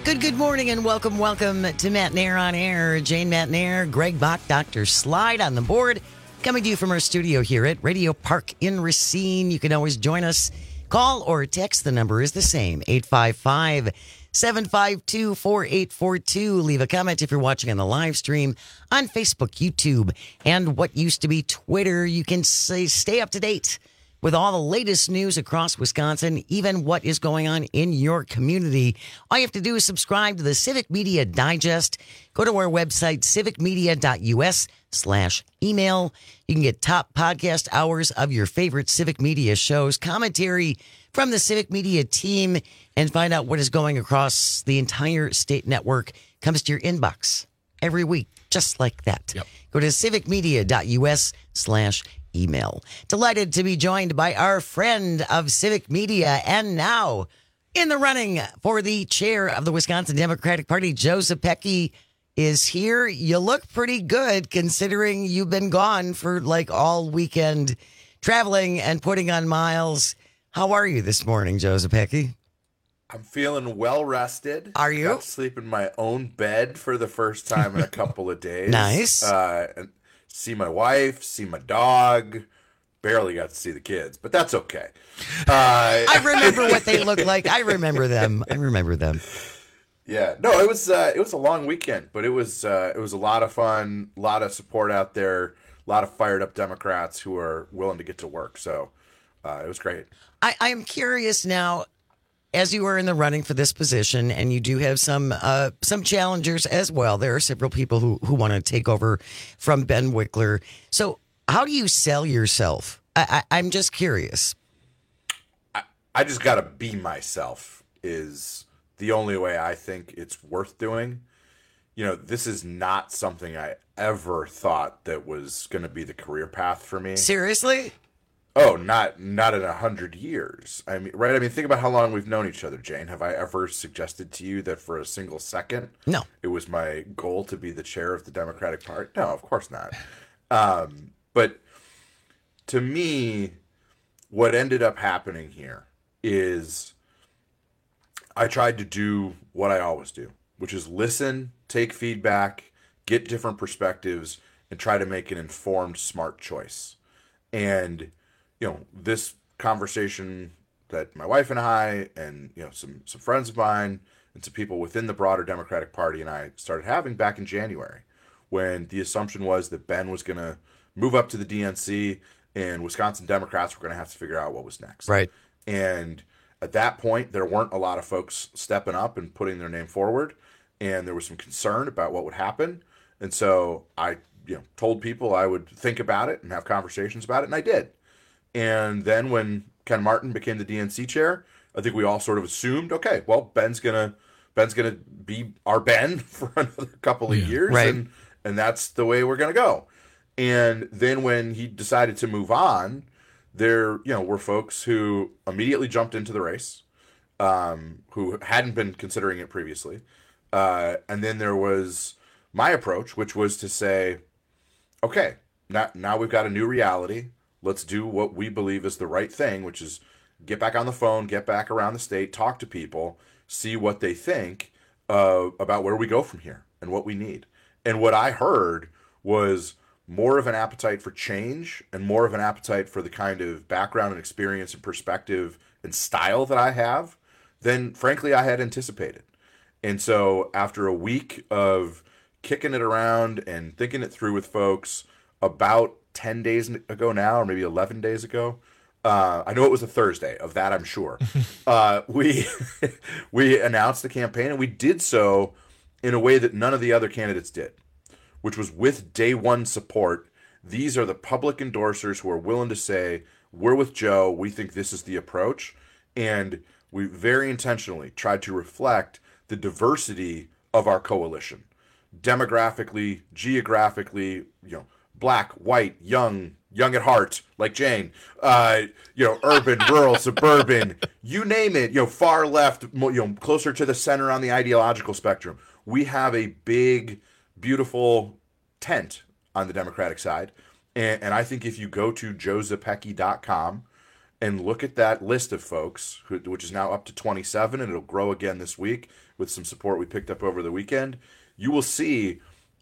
Good, good morning and welcome, welcome to Matt Nair on Air. Jane Matt Nair, Greg Bach, Doctor Slide on the board. Coming to you from our studio here at Radio Park in Racine. You can always join us. Call or text. The number is the same, eight five five, seven five two, four eight four two. Leave a comment if you're watching on the live stream on Facebook, YouTube, and what used to be Twitter. You can say, stay up to date with all the latest news across Wisconsin, even what is going on in your community. All you have to do is subscribe to the Civic Media Digest. Go to our website, civicmedia.us slash email. You can get top podcast hours of your favorite Civic Media shows, commentary from the Civic Media team, and find out what is going across the entire state network. Comes to your inbox every week, just like that. Yep. Go to civicmedia.us slash email. Delighted to be joined by our friend of Civic Media and now in the running for the chair of the Wisconsin Democratic Party, Joe Zepecki is here. You look pretty good considering you've been gone for like all weekend traveling and putting on miles. How are you this morning, Joe Zepecki? I'm feeling well rested. Are you? Got to sleep in my own bed for the first time in a couple of days. Nice. Uh, and see my wife, see my dog. Barely got to see the kids, but that's okay. Uh, I remember what they look like. I remember them. I remember them. Yeah, no, it was uh, it was a long weekend, but it was uh, it was a lot of fun. A lot of support out there. A lot of fired up Democrats who are willing to get to work. So uh, it was great. I, I am curious now, as you are in the running for this position, and you do have some uh, some challengers as well. There are several people who, who want to take over from Ben Wickler. So how do you sell yourself? I, I, I'm just curious. I, I just got to be myself is the only way I think it's worth doing. You know, this is not something I ever thought that was going to be the career path for me. Seriously? Oh, not not in a hundred years. I mean, right? I mean, think about how long we've known each other, Jane. Have I ever suggested to you that for a single second, no, it was my goal to be the chair of the Democratic Party? No, of course not. Um, but to me, what ended up happening here is I tried to do what I always do, which is listen, take feedback, get different perspectives, and try to make an informed, smart choice. And you know, this conversation that my wife and I and, you know, some, some friends of mine and some people within the broader Democratic Party and I started having back in January, when the assumption was that Ben was going to move up to the D N C and Wisconsin Democrats were going to have to figure out what was next. Right. And at that point, there weren't a lot of folks stepping up and putting their name forward. And there was some concern about what would happen. And so I, you know, told people I would think about it and have conversations about it. And I did. And then when Ken Martin became the D N C chair, I think we all sort of assumed, okay, well, Ben's gonna Ben's gonna be our Ben for another couple of yeah, years, right. and and that's the way we're gonna go. And then when he decided to move on, there you know were folks who immediately jumped into the race, um, who hadn't been considering it previously, uh, and then there was my approach, which was to say, okay, now now we've got a new reality. Let's do what we believe is the right thing, which is get back on the phone, get back around the state, talk to people, see what they think uh, about where we go from here and what we need. And what I heard was more of an appetite for change and more of an appetite for the kind of background and experience and perspective and style that I have than, frankly, I had anticipated. And so after a week of kicking it around and thinking it through with folks, about ten days ago now, or maybe eleven days ago, uh, I know it was a Thursday, of that I'm sure, uh, we we announced the campaign, and we did so in a way that none of the other candidates did, which was with day one support. These are the public endorsers who are willing to say, we're with Joe, we think this is the approach, and we very intentionally tried to reflect the diversity of our coalition, demographically, geographically, you know, black, white, young, young at heart, like Jane, uh, you know, urban, rural, suburban, you name it, you know, far left, you know, closer to the center on the ideological spectrum. We have a big, beautiful tent on the Democratic side. And, and I think if you go to joe zepecki dot com and look at that list of folks, who, which is now up to twenty-seven, and it'll grow again this week with some support we picked up over the weekend, you will see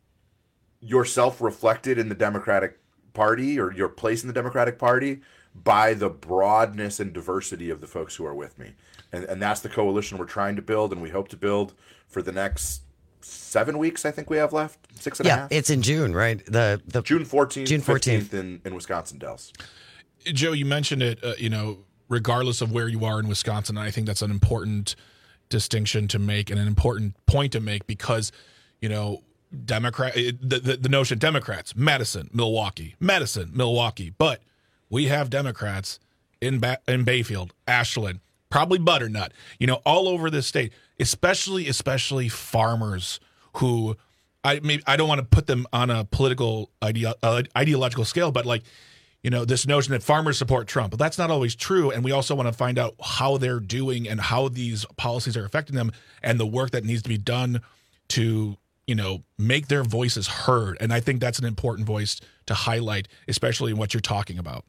yourself reflected in the Democratic Party, or your place in the Democratic Party, by the broadness and diversity of the folks who are with me. And, and that's the coalition we're trying to build, and we hope to build for the next seven weeks, I think we have left. Six and yeah, a half. It's in June, right? The the June fourteenth, June fourteenth in, in Wisconsin Dells. Joe, you mentioned it, uh, you know, regardless of where you are in Wisconsin, I think that's an important distinction to make and an important point to make, because, you know, Democrat, the, the, the notion Democrats, Madison, Milwaukee, Madison, Milwaukee, but we have Democrats in ba- in Bayfield, Ashland, probably Butternut, you know, all over this state, especially, especially farmers who, I maybe I don't want to put them on a political ideo- uh, ideological scale, but like, you know, this notion that farmers support Trump, but that's not always true. And we also want to find out how they're doing and how these policies are affecting them, and the work that needs to be done to, you know, make their voices heard. And I think that's an important voice to highlight, especially in what you're talking about.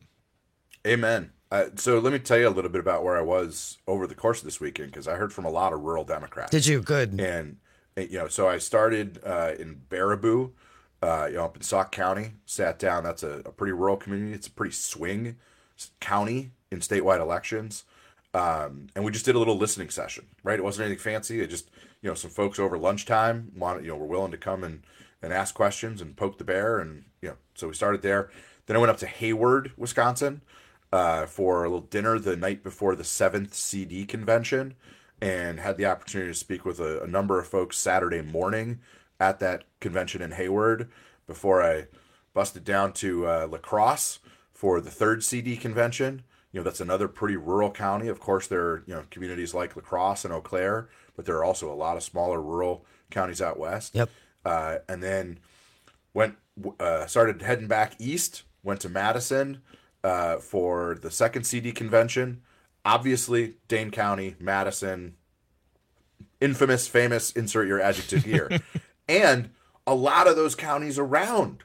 Amen. Uh, so let me tell you a little bit about where I was over the course of this weekend, because I heard from a lot of rural Democrats. Did you? Good. And, you know, so I started uh, in Baraboo, uh, you know, up in Sauk County, sat down. That's a, a pretty rural community. It's a pretty swing county in statewide elections. Um, and we just did a little listening session, right? It wasn't anything fancy. It just, you know, some folks over lunchtime wanted, you know, were willing to come and, and ask questions and poke the bear. And, you know, so we started there. Then I went up to Hayward, Wisconsin, uh, for a little dinner the night before the seventh C D convention, and had the opportunity to speak with a, a number of folks Saturday morning at that convention in Hayward before I busted down to uh, La Crosse for the third C D convention. You know, that's another pretty rural county. Of course, there are, you know, communities like La Crosse and Eau Claire, but there are also a lot of smaller rural counties out west. Yep. Uh, and then went uh, started heading back east, went to Madison uh, for the second C D convention. Obviously, Dane County, Madison, infamous, famous, insert your adjective here. And a lot of those counties around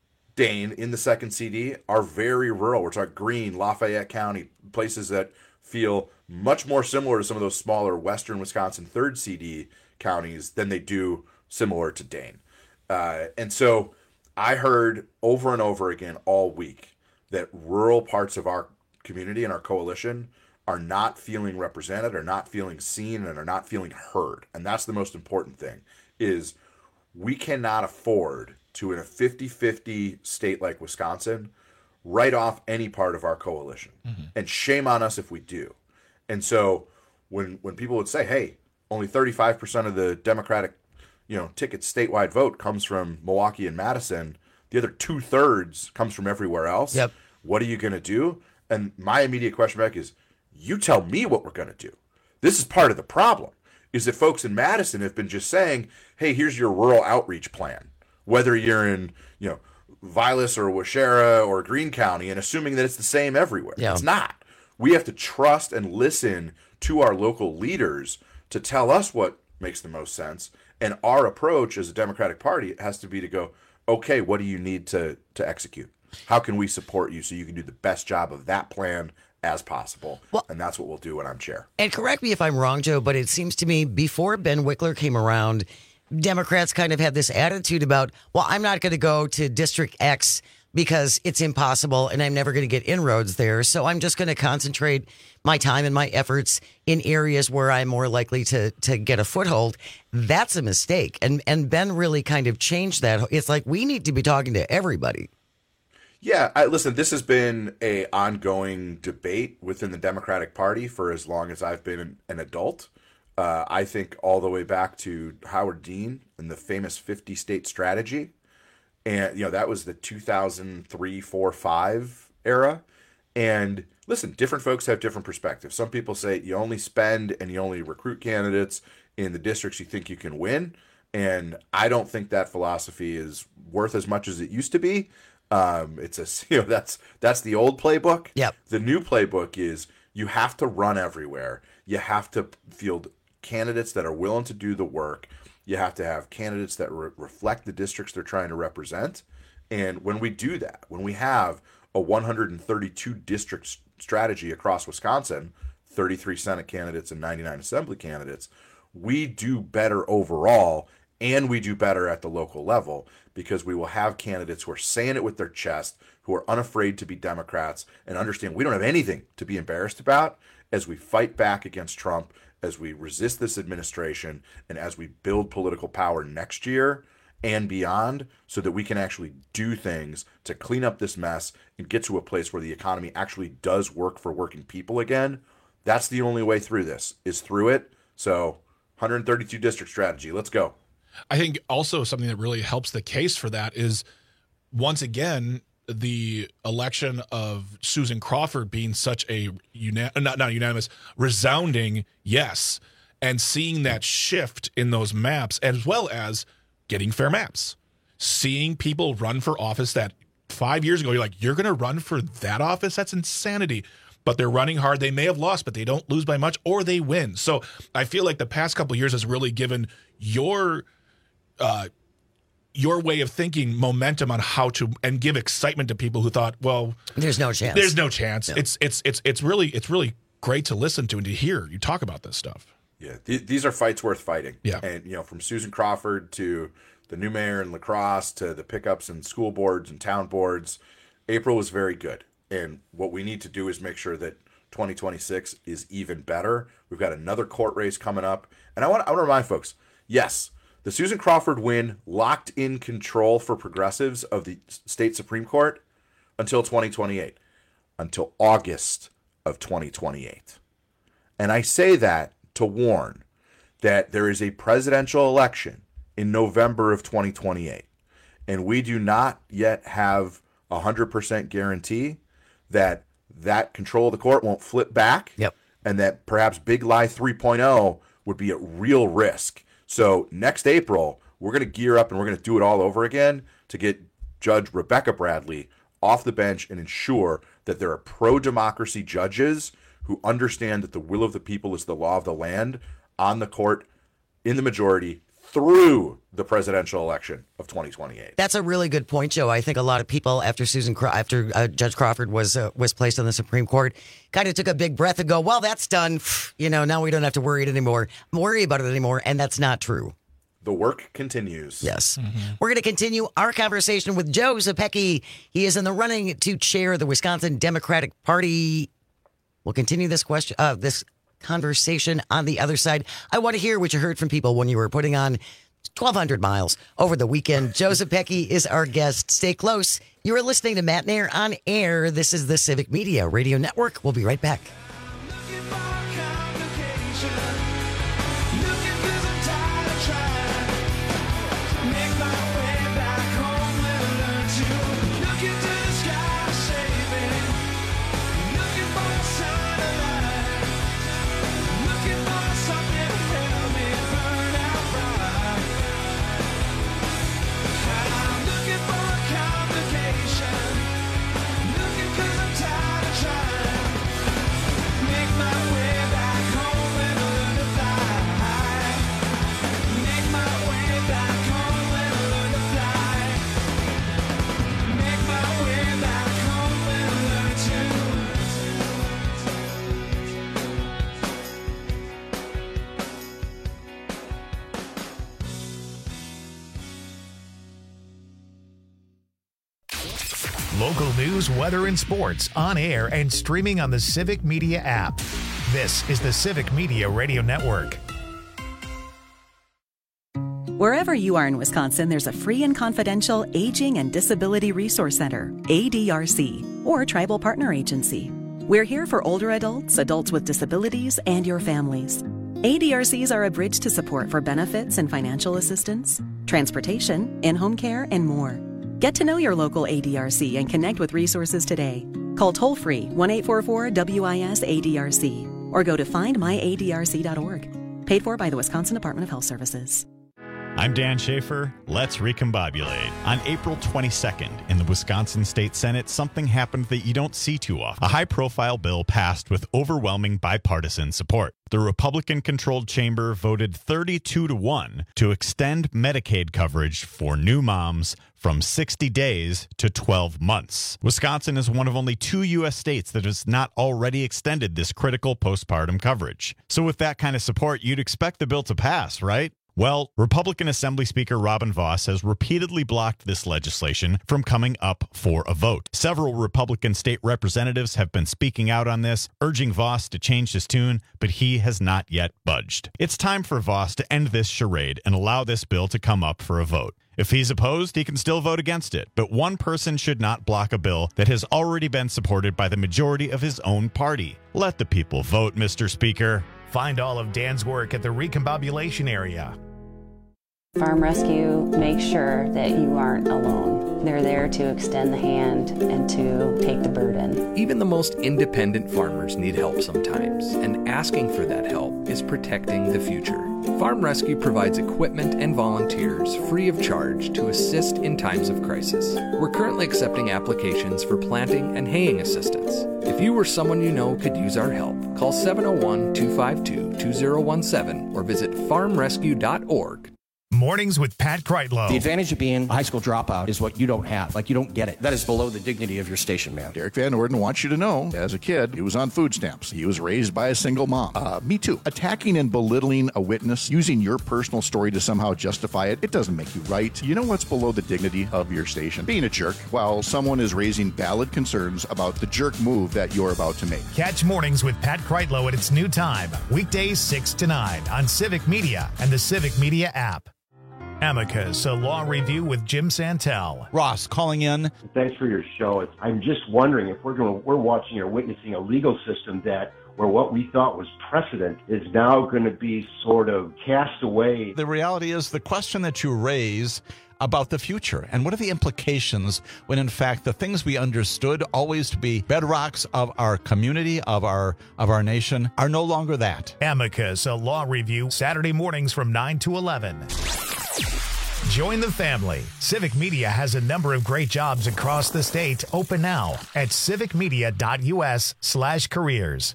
Dane in the second C D are very rural. We're talking Greene, Lafayette County, places that feel much more similar to some of those smaller western Wisconsin third C D counties than they do similar to Dane. Uh, and so I heard over and over again all week that rural parts of our community and our coalition are not feeling represented, are not feeling seen, and are not feeling heard. And that's the most important thing, is we cannot afford to, in a fifty-fifty state like Wisconsin, write off any part of our coalition. Mm-hmm. And shame on us if we do. And so when when people would say, hey, only thirty-five percent of the Democratic, you know, ticket statewide vote comes from Milwaukee and Madison, the other two-thirds comes from everywhere else. Yep. What are you going to do? And my immediate question back is, you tell me what we're going to do. This is part of the problem, is that folks in Madison have been just saying, hey, here's your rural outreach plan, whether you're in, you know, Vilas or Waushara or Greene County, and assuming that it's the same everywhere. Yeah. It's not. We have to trust and listen to our local leaders to tell us what makes the most sense. And our approach as a Democratic Party has to be to go, okay, what do you need to, to execute? How can we support you so you can do the best job of that plan as possible? Well, and that's what we'll do when I'm chair. And correct me if I'm wrong, Joe, but it seems to me before Ben Wickler came around, Democrats kind of had this attitude about, well, I'm not going to go to District X because it's impossible and I'm never going to get inroads there. So I'm just going to concentrate my time and my efforts in areas where I'm more likely to to get a foothold. That's a mistake. And and Ben really kind of changed that. It's like we need to be talking to everybody. Yeah, I, listen, this has been a ongoing debate within the Democratic Party for as long as I've been an, an adult. Uh, I think all the way back to Howard Dean and the famous fifty-state strategy. And, you know, that was the two thousand three, four, five era. And listen, different folks have different perspectives. Some people say you only spend and you only recruit candidates in the districts you think you can win. And I don't think that philosophy is worth as much as it used to be. Um, it's a, you know, that's, that's the old playbook. Yep. The new playbook is you have to run everywhere. You have to field candidates that are willing to do the work. You have to have candidates that re- reflect the districts they're trying to represent. And when we do that, when we have a one hundred thirty-two district strategy across Wisconsin, thirty-three Senate candidates and ninety-nine Assembly candidates, we do better overall, and we do better at the local level because we will have candidates who are saying it with their chest, who are unafraid to be Democrats and understand we don't have anything to be embarrassed about as we fight back against Trump, as we resist this administration, and as we build political power next year and beyond so that we can actually do things to clean up this mess and get to a place where the economy actually does work for working people again. That's the only way through this, is through it. So one hundred thirty-two district strategy. Let's go. I think also something that really helps the case for that is, once again, the election of Susan Crawford being such a una- not not unanimous, resounding yes, and seeing that shift in those maps, as well as getting fair maps, seeing people run for office that five years ago you're like, you're going to run for that office? That's insanity. But they're running hard. They may have lost, but they don't lose by much, or they win. So I feel like the past couple of years has really given your uh, your way of thinking momentum on how to, and give excitement to people who thought, well, there's no chance. There's no chance. No. It's it's it's it's really it's really great to listen to and to hear you talk about this stuff. Yeah, th- these are fights worth fighting. Yeah, and you know, from Susan Crawford to the new mayor in La Crosse to the pickups in school boards and town boards, April was very good. And what we need to do is make sure that twenty twenty-six is even better. We've got another court race coming up, and I want I want to remind folks, yes, the Susan Crawford win locked in control for progressives of the state Supreme Court until twenty twenty-eight, until August of twenty twenty-eight. And I say that to warn that there is a presidential election in November of twenty twenty-eight, and we do not yet have a one hundred percent guarantee that that control of the court won't flip back, yep, and that perhaps Big Lie three point oh would be at real risk. So next April, we're going to gear up and we're going to do it all over again to get Judge Rebecca Bradley off the bench and ensure that there are pro-democracy judges who understand that the will of the people is the law of the land on the court in the majority through the presidential election of twenty twenty-eight. That's a really good point, Joe. I think a lot of people after Susan, Craw- after uh, Judge Crawford was uh, was placed on the Supreme Court, kind of took a big breath and go, "Well, that's done. You know, now we don't have to worry it anymore, worry about it anymore." And that's not true. The work continues. Yes, mm-hmm. We're going to continue our conversation with Joe Zepecki. He is in the running to chair the Wisconsin Democratic Party. We'll continue this question. Uh, this. conversation on the other side. I want to hear what you heard from people when you were putting on twelve hundred miles over the weekend. Joe Zepecki is our guest. Stay close. You are listening to Matt Nair on air. This is the Civic Media Radio Network. We'll be right back. Local news, weather, and sports on air and streaming on the Civic Media app. This is the Civic Media Radio Network. Wherever you are in Wisconsin, there's a free and confidential Aging and Disability Resource Center, A D R C, or Tribal Partner Agency. We're here for older adults, adults with disabilities, and your families. A D R Cs are a bridge to support for benefits and financial assistance, transportation, in-home care, and more. Get to know your local A D R C and connect with resources today. Call toll-free one eight four four W I S A D R C or go to find my A D R C dot org. Paid for by the Wisconsin Department of Health Services. I'm Dan Schaefer. Let's recombobulate. On April twenty-second, in the Wisconsin State Senate, something happened that you don't see too often. A high-profile bill passed with overwhelming bipartisan support. The Republican-controlled chamber voted thirty-two to one to extend Medicaid coverage for new moms from sixty days to twelve months. Wisconsin is one of only two U S states that has not already extended this critical postpartum coverage. So with that kind of support, you'd expect the bill to pass, right? Well, Republican Assembly Speaker Robin Vos has repeatedly blocked this legislation from coming up for a vote. Several Republican state representatives have been speaking out on this, urging Vos to change his tune, but he has not yet budged. It's time for Vos to end this charade and allow this bill to come up for a vote. If he's opposed, he can still vote against it, but one person should not block a bill that has already been supported by the majority of his own party. Let the people vote, Mister Speaker. Find all of Dan's work at the Recombobulation area. Farm Rescue makes sure that you aren't alone. They're there to extend the hand and to take the burden. Even the most independent farmers need help sometimes, and asking for that help is protecting the future. Farm Rescue provides equipment and volunteers free of charge to assist in times of crisis. We're currently accepting applications for planting and haying assistance. If you or someone you know could use our help, call seven oh one, two five two, two oh one seven or visit farm rescue dot org. Mornings with Pat Kreitlow. The advantage of being a high school dropout is what you don't have. Like, you don't get it. That is below the dignity of your station, man. Derek Van Orden wants you to know, as a kid, he was on food stamps. He was raised by a single mom. Uh, me too. Attacking and belittling a witness, using your personal story to somehow justify it, it doesn't make you right. You know what's below the dignity of your station? Being a jerk while someone is raising valid concerns about the jerk move that you're about to make. Catch Mornings with Pat Kreitlow at its new time, weekdays six to nine on Civic Media and the Civic Media app. Amicus, a law review with Jim Santel. Ross calling in. Thanks for your show. It's, I'm just wondering if we're going, we're watching or witnessing a legal system that where what we thought was precedent is now going to be sort of cast away. The reality is the question that you raise about the future and what are the implications when in fact the things we understood always to be bedrocks of our community, of our of our nation, are no longer that. Amicus, a law review, Saturday mornings from nine to eleven. Join the family. Civic Media has a number of great jobs across the state. Open now at civicmedia.us slash careers.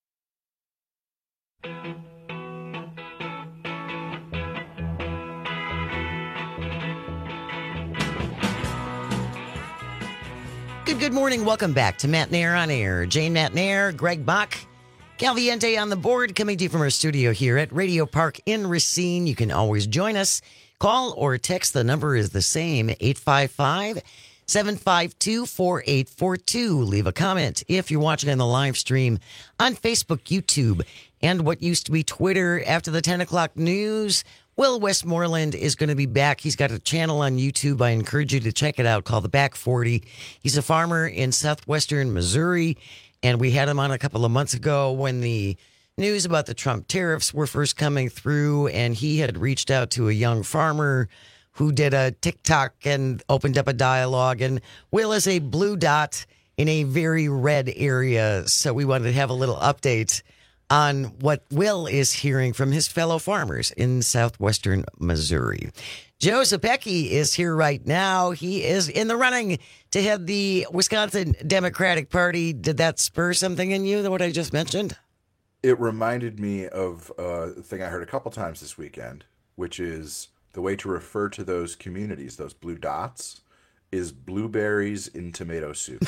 Good, good morning. Welcome back to Matt Nair on Air. Jane Matt Nair, Greg Bach, Calviente on the board, coming to you from our studio here at Radio Park in Racine. You can always join us. Call or text. The number is the same, eight five five, seven five two, four eight four two. Leave a comment if you're watching on the live stream on Facebook, YouTube, and what used to be Twitter. After the ten o'clock news, Will Westmoreland is going to be back. He's got a channel on YouTube. I encourage you to check it out, called The Back forty. He's a farmer in southwestern Missouri, and we had him on a couple of months ago when the news about the Trump tariffs were first coming through, and he had reached out to a young farmer who did a TikTok and opened up a dialogue. And Will is a blue dot in a very red area, so we wanted to have a little update on what Will is hearing from his fellow farmers in southwestern Missouri. Joe Zepecki is here right now. He is in the running to head the Wisconsin Democratic Party. Did that spur something in you, what I just mentioned? It reminded me of a thing I heard a couple times this weekend, which is the way to refer to those communities, those blue dots, is blueberries in tomato soup.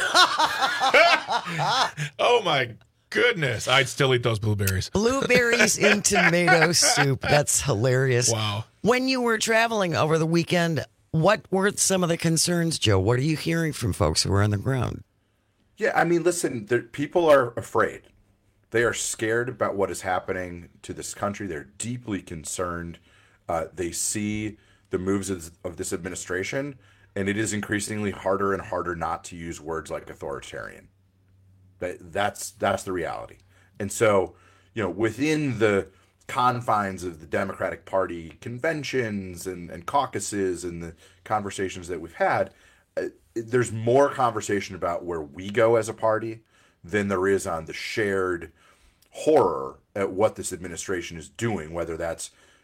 Oh, my goodness. I'd still eat those blueberries. Blueberries in tomato soup. That's hilarious. Wow. When you were traveling over the weekend, what were some of the concerns, Joe? What are you hearing from folks who are on the ground? Yeah, I mean, listen, there, people are afraid. They are scared about what is happening to this country. They're deeply concerned. Uh, they see the moves of, of this administration, and it is increasingly harder and harder not to use words like authoritarian. That, that's that's the reality. And so, you know, within the confines of the Democratic Party conventions and, and caucuses and the conversations that we've had, uh, there's more conversation about where we go as a party than there is on the shared horror at what this administration is doing, whether that's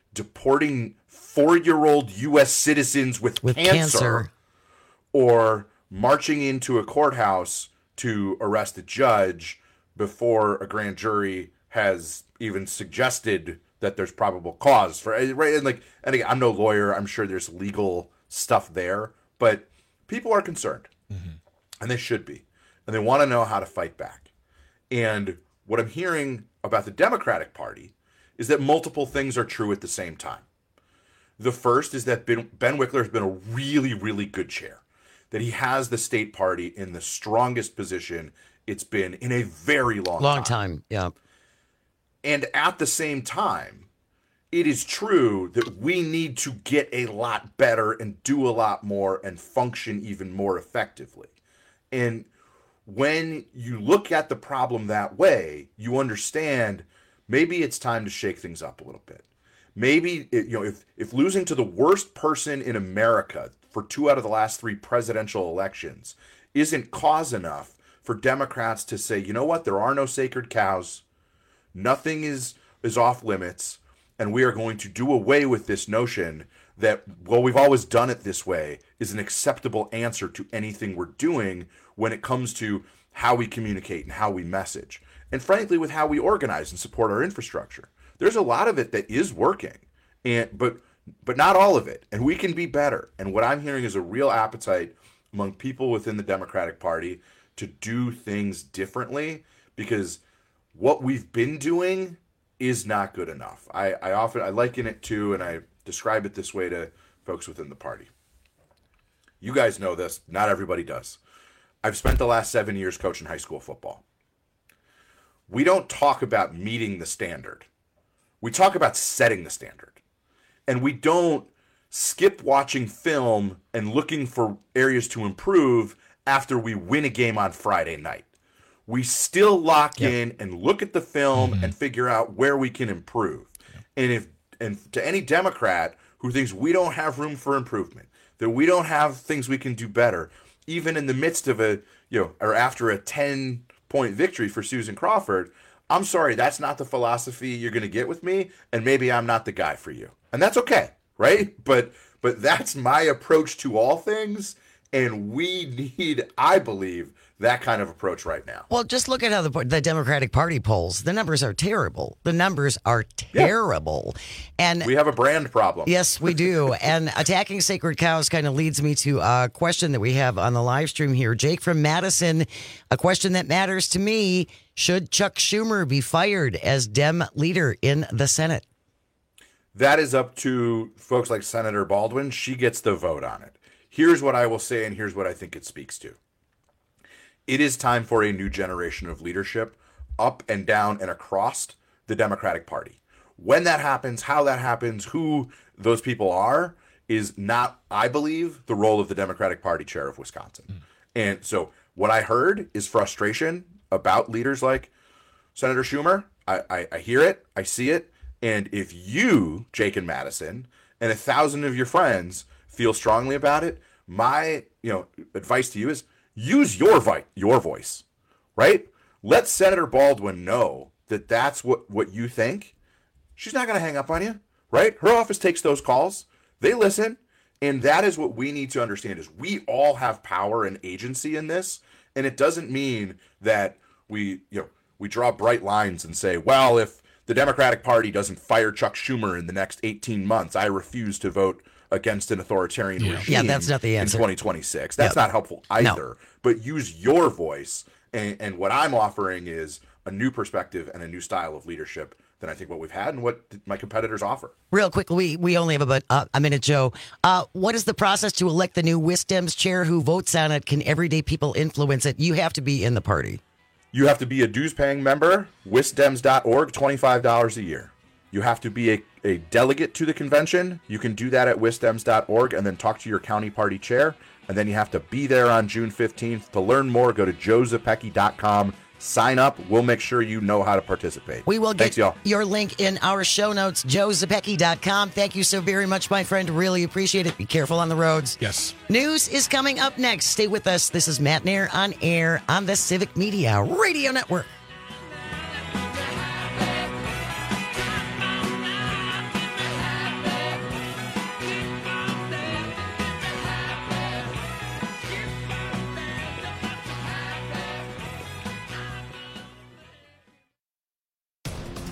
deporting four-year-old U S citizens with, With cancer, cancer. or marching into a courthouse to arrest a judge before a grand jury has even suggested that there's probable cause for right. And like, and again, I'm no lawyer. I'm sure there's legal stuff there, but people are concerned, mm-hmm. and they should be, and they want to know how to fight back. And what I'm hearing about the Democratic Party is that multiple things are true at the same time. The first is that Ben, Ben Wickler has been a really, really good chair, that he has the state party in the strongest position it's been in a very long, Long time. time, yeah. And at the same time, it is true that we need to get a lot better and do a lot more and function even more effectively. And when you look at the problem that way, you understand maybe it's time to shake things up a little bit. Maybe, it, you know, if, if losing to the worst person in America for two out of the last three presidential elections isn't cause enough for Democrats to say, you know what, there are no sacred cows, nothing is, is off limits, and we are going to do away with this notion that, well, we've always done it this way is an acceptable answer to anything we're doing when it comes to how we communicate and how we message. And frankly, with how we organize and support our infrastructure. There's a lot of it that is working, and but but not all of it, and we can be better. And what I'm hearing is a real appetite among people within the Democratic Party to do things differently, because what we've been doing is not good enough. I, I often I liken it to, and I describe it this way to folks within the party. You guys know this, not everybody does. I've spent the last seven years coaching high school football. We don't talk about meeting the standard. We talk about setting the standard. And we don't skip watching film and looking for areas to improve after we win a game on Friday night. We still lock yep. in and look at the film mm-hmm. and figure out where we can improve. Yep. And if and to any Democrat who thinks we don't have room for improvement, that we don't have things we can do better, even in the midst of a, you know, or after a ten-point victory for Susan Crawford, I'm sorry, that's not the philosophy you're going to get with me, and maybe I'm not the guy for you. And that's okay, right? But but that's my approach to all things, and we need, I believe, that kind of approach right now. Well, just look at how the, the Democratic Party polls. The numbers are terrible. The numbers are terrible. Yeah. And we have a brand problem. Yes, we do. And attacking sacred cows kind of leads me to a question that we have on the live stream here. Jake from Madison, a question that matters to me. Should Chuck Schumer be fired as Dem leader in the Senate? That is up to folks like Senator Baldwin. She gets the vote on it. Here's what I will say, and here's what I think it speaks to. It is time for a new generation of leadership up and down and across the Democratic Party. When that happens, how that happens, who those people are, is not, I believe, the role of the Democratic Party chair of Wisconsin. Mm. And so what I heard is frustration about leaders like Senator Schumer. I, I, I hear it. I see it. And if you, Jake and Madison, and a thousand of your friends feel strongly about it, my you know advice to you is use your vi- your voice, right? Let Senator Baldwin know that that's what, what you think. She's not going to hang up on you, right? Her office takes those calls. They listen. And that is what we need to understand is we all have power and agency in this. And it doesn't mean that we, you know, we draw bright lines and say, well, if the Democratic Party doesn't fire Chuck Schumer in the next eighteen months, I refuse to vote against an authoritarian yeah. regime yeah, that's not the answer. in twenty twenty-six. That's yep. not helpful either. No. But use your voice. And, and what I'm offering is a new perspective and a new style of leadership than I think what we've had and what my competitors offer. Real quick, we, we only have about uh, a minute, Joe. Uh, what is the process to elect the new WisDems chair? Who votes on it? Can everyday people influence it? You have to be in the party. You have to be a dues-paying member, wisdems dot org, twenty-five dollars a year. You have to be a, a delegate to the convention. You can do that at wisdems dot org and then talk to your county party chair. And then you have to be there on June fifteenth. To learn more, go to joe zepecki dot com. Sign up. We'll make sure you know how to participate. We will Thanks, get y'all. your link in our show notes, joe zepecki dot com. Thank you so very much, my friend. Really appreciate it. Be careful on the roads. Yes. News is coming up next. Stay with us. This is Matt Nair on air on the Civic Media Radio Network.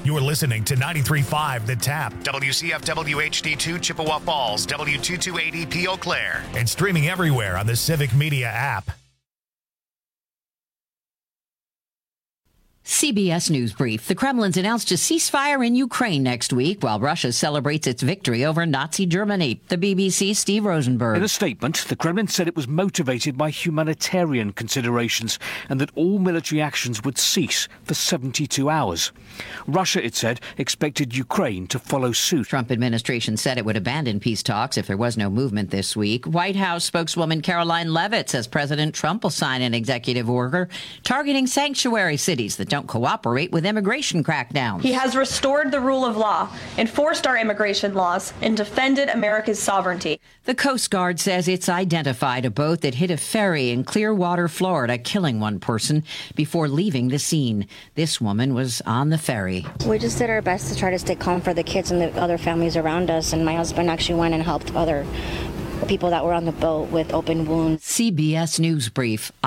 You're listening to ninety-three point five The Tap, W C F W H D two Chippewa Falls, W two two eighty P Eau Claire, and streaming everywhere on the Civic Media app. C B S News Brief. The Kremlin's announced a ceasefire in Ukraine next week while Russia celebrates its victory over Nazi Germany. The B B C's Steve Rosenberg. In a statement, the Kremlin said it was motivated by humanitarian considerations and that all military actions would cease for seventy-two hours. Russia, it said, expected Ukraine to follow suit. Trump administration said it would abandon peace talks if there was no movement this week. White House spokeswoman Caroline Leavitt says President Trump will sign an executive order targeting sanctuary cities that don't cooperate with immigration crackdowns. He has restored the rule of law, enforced our immigration laws, and defended America's sovereignty. The Coast Guard says it's identified a boat that hit a ferry in Clearwater, Florida, killing one person before leaving the scene. This woman was on the ferry. We just did our best to try to stay calm for the kids and the other families around us, and my husband actually went and helped other people that were on the boat with open wounds. C B S News Brief.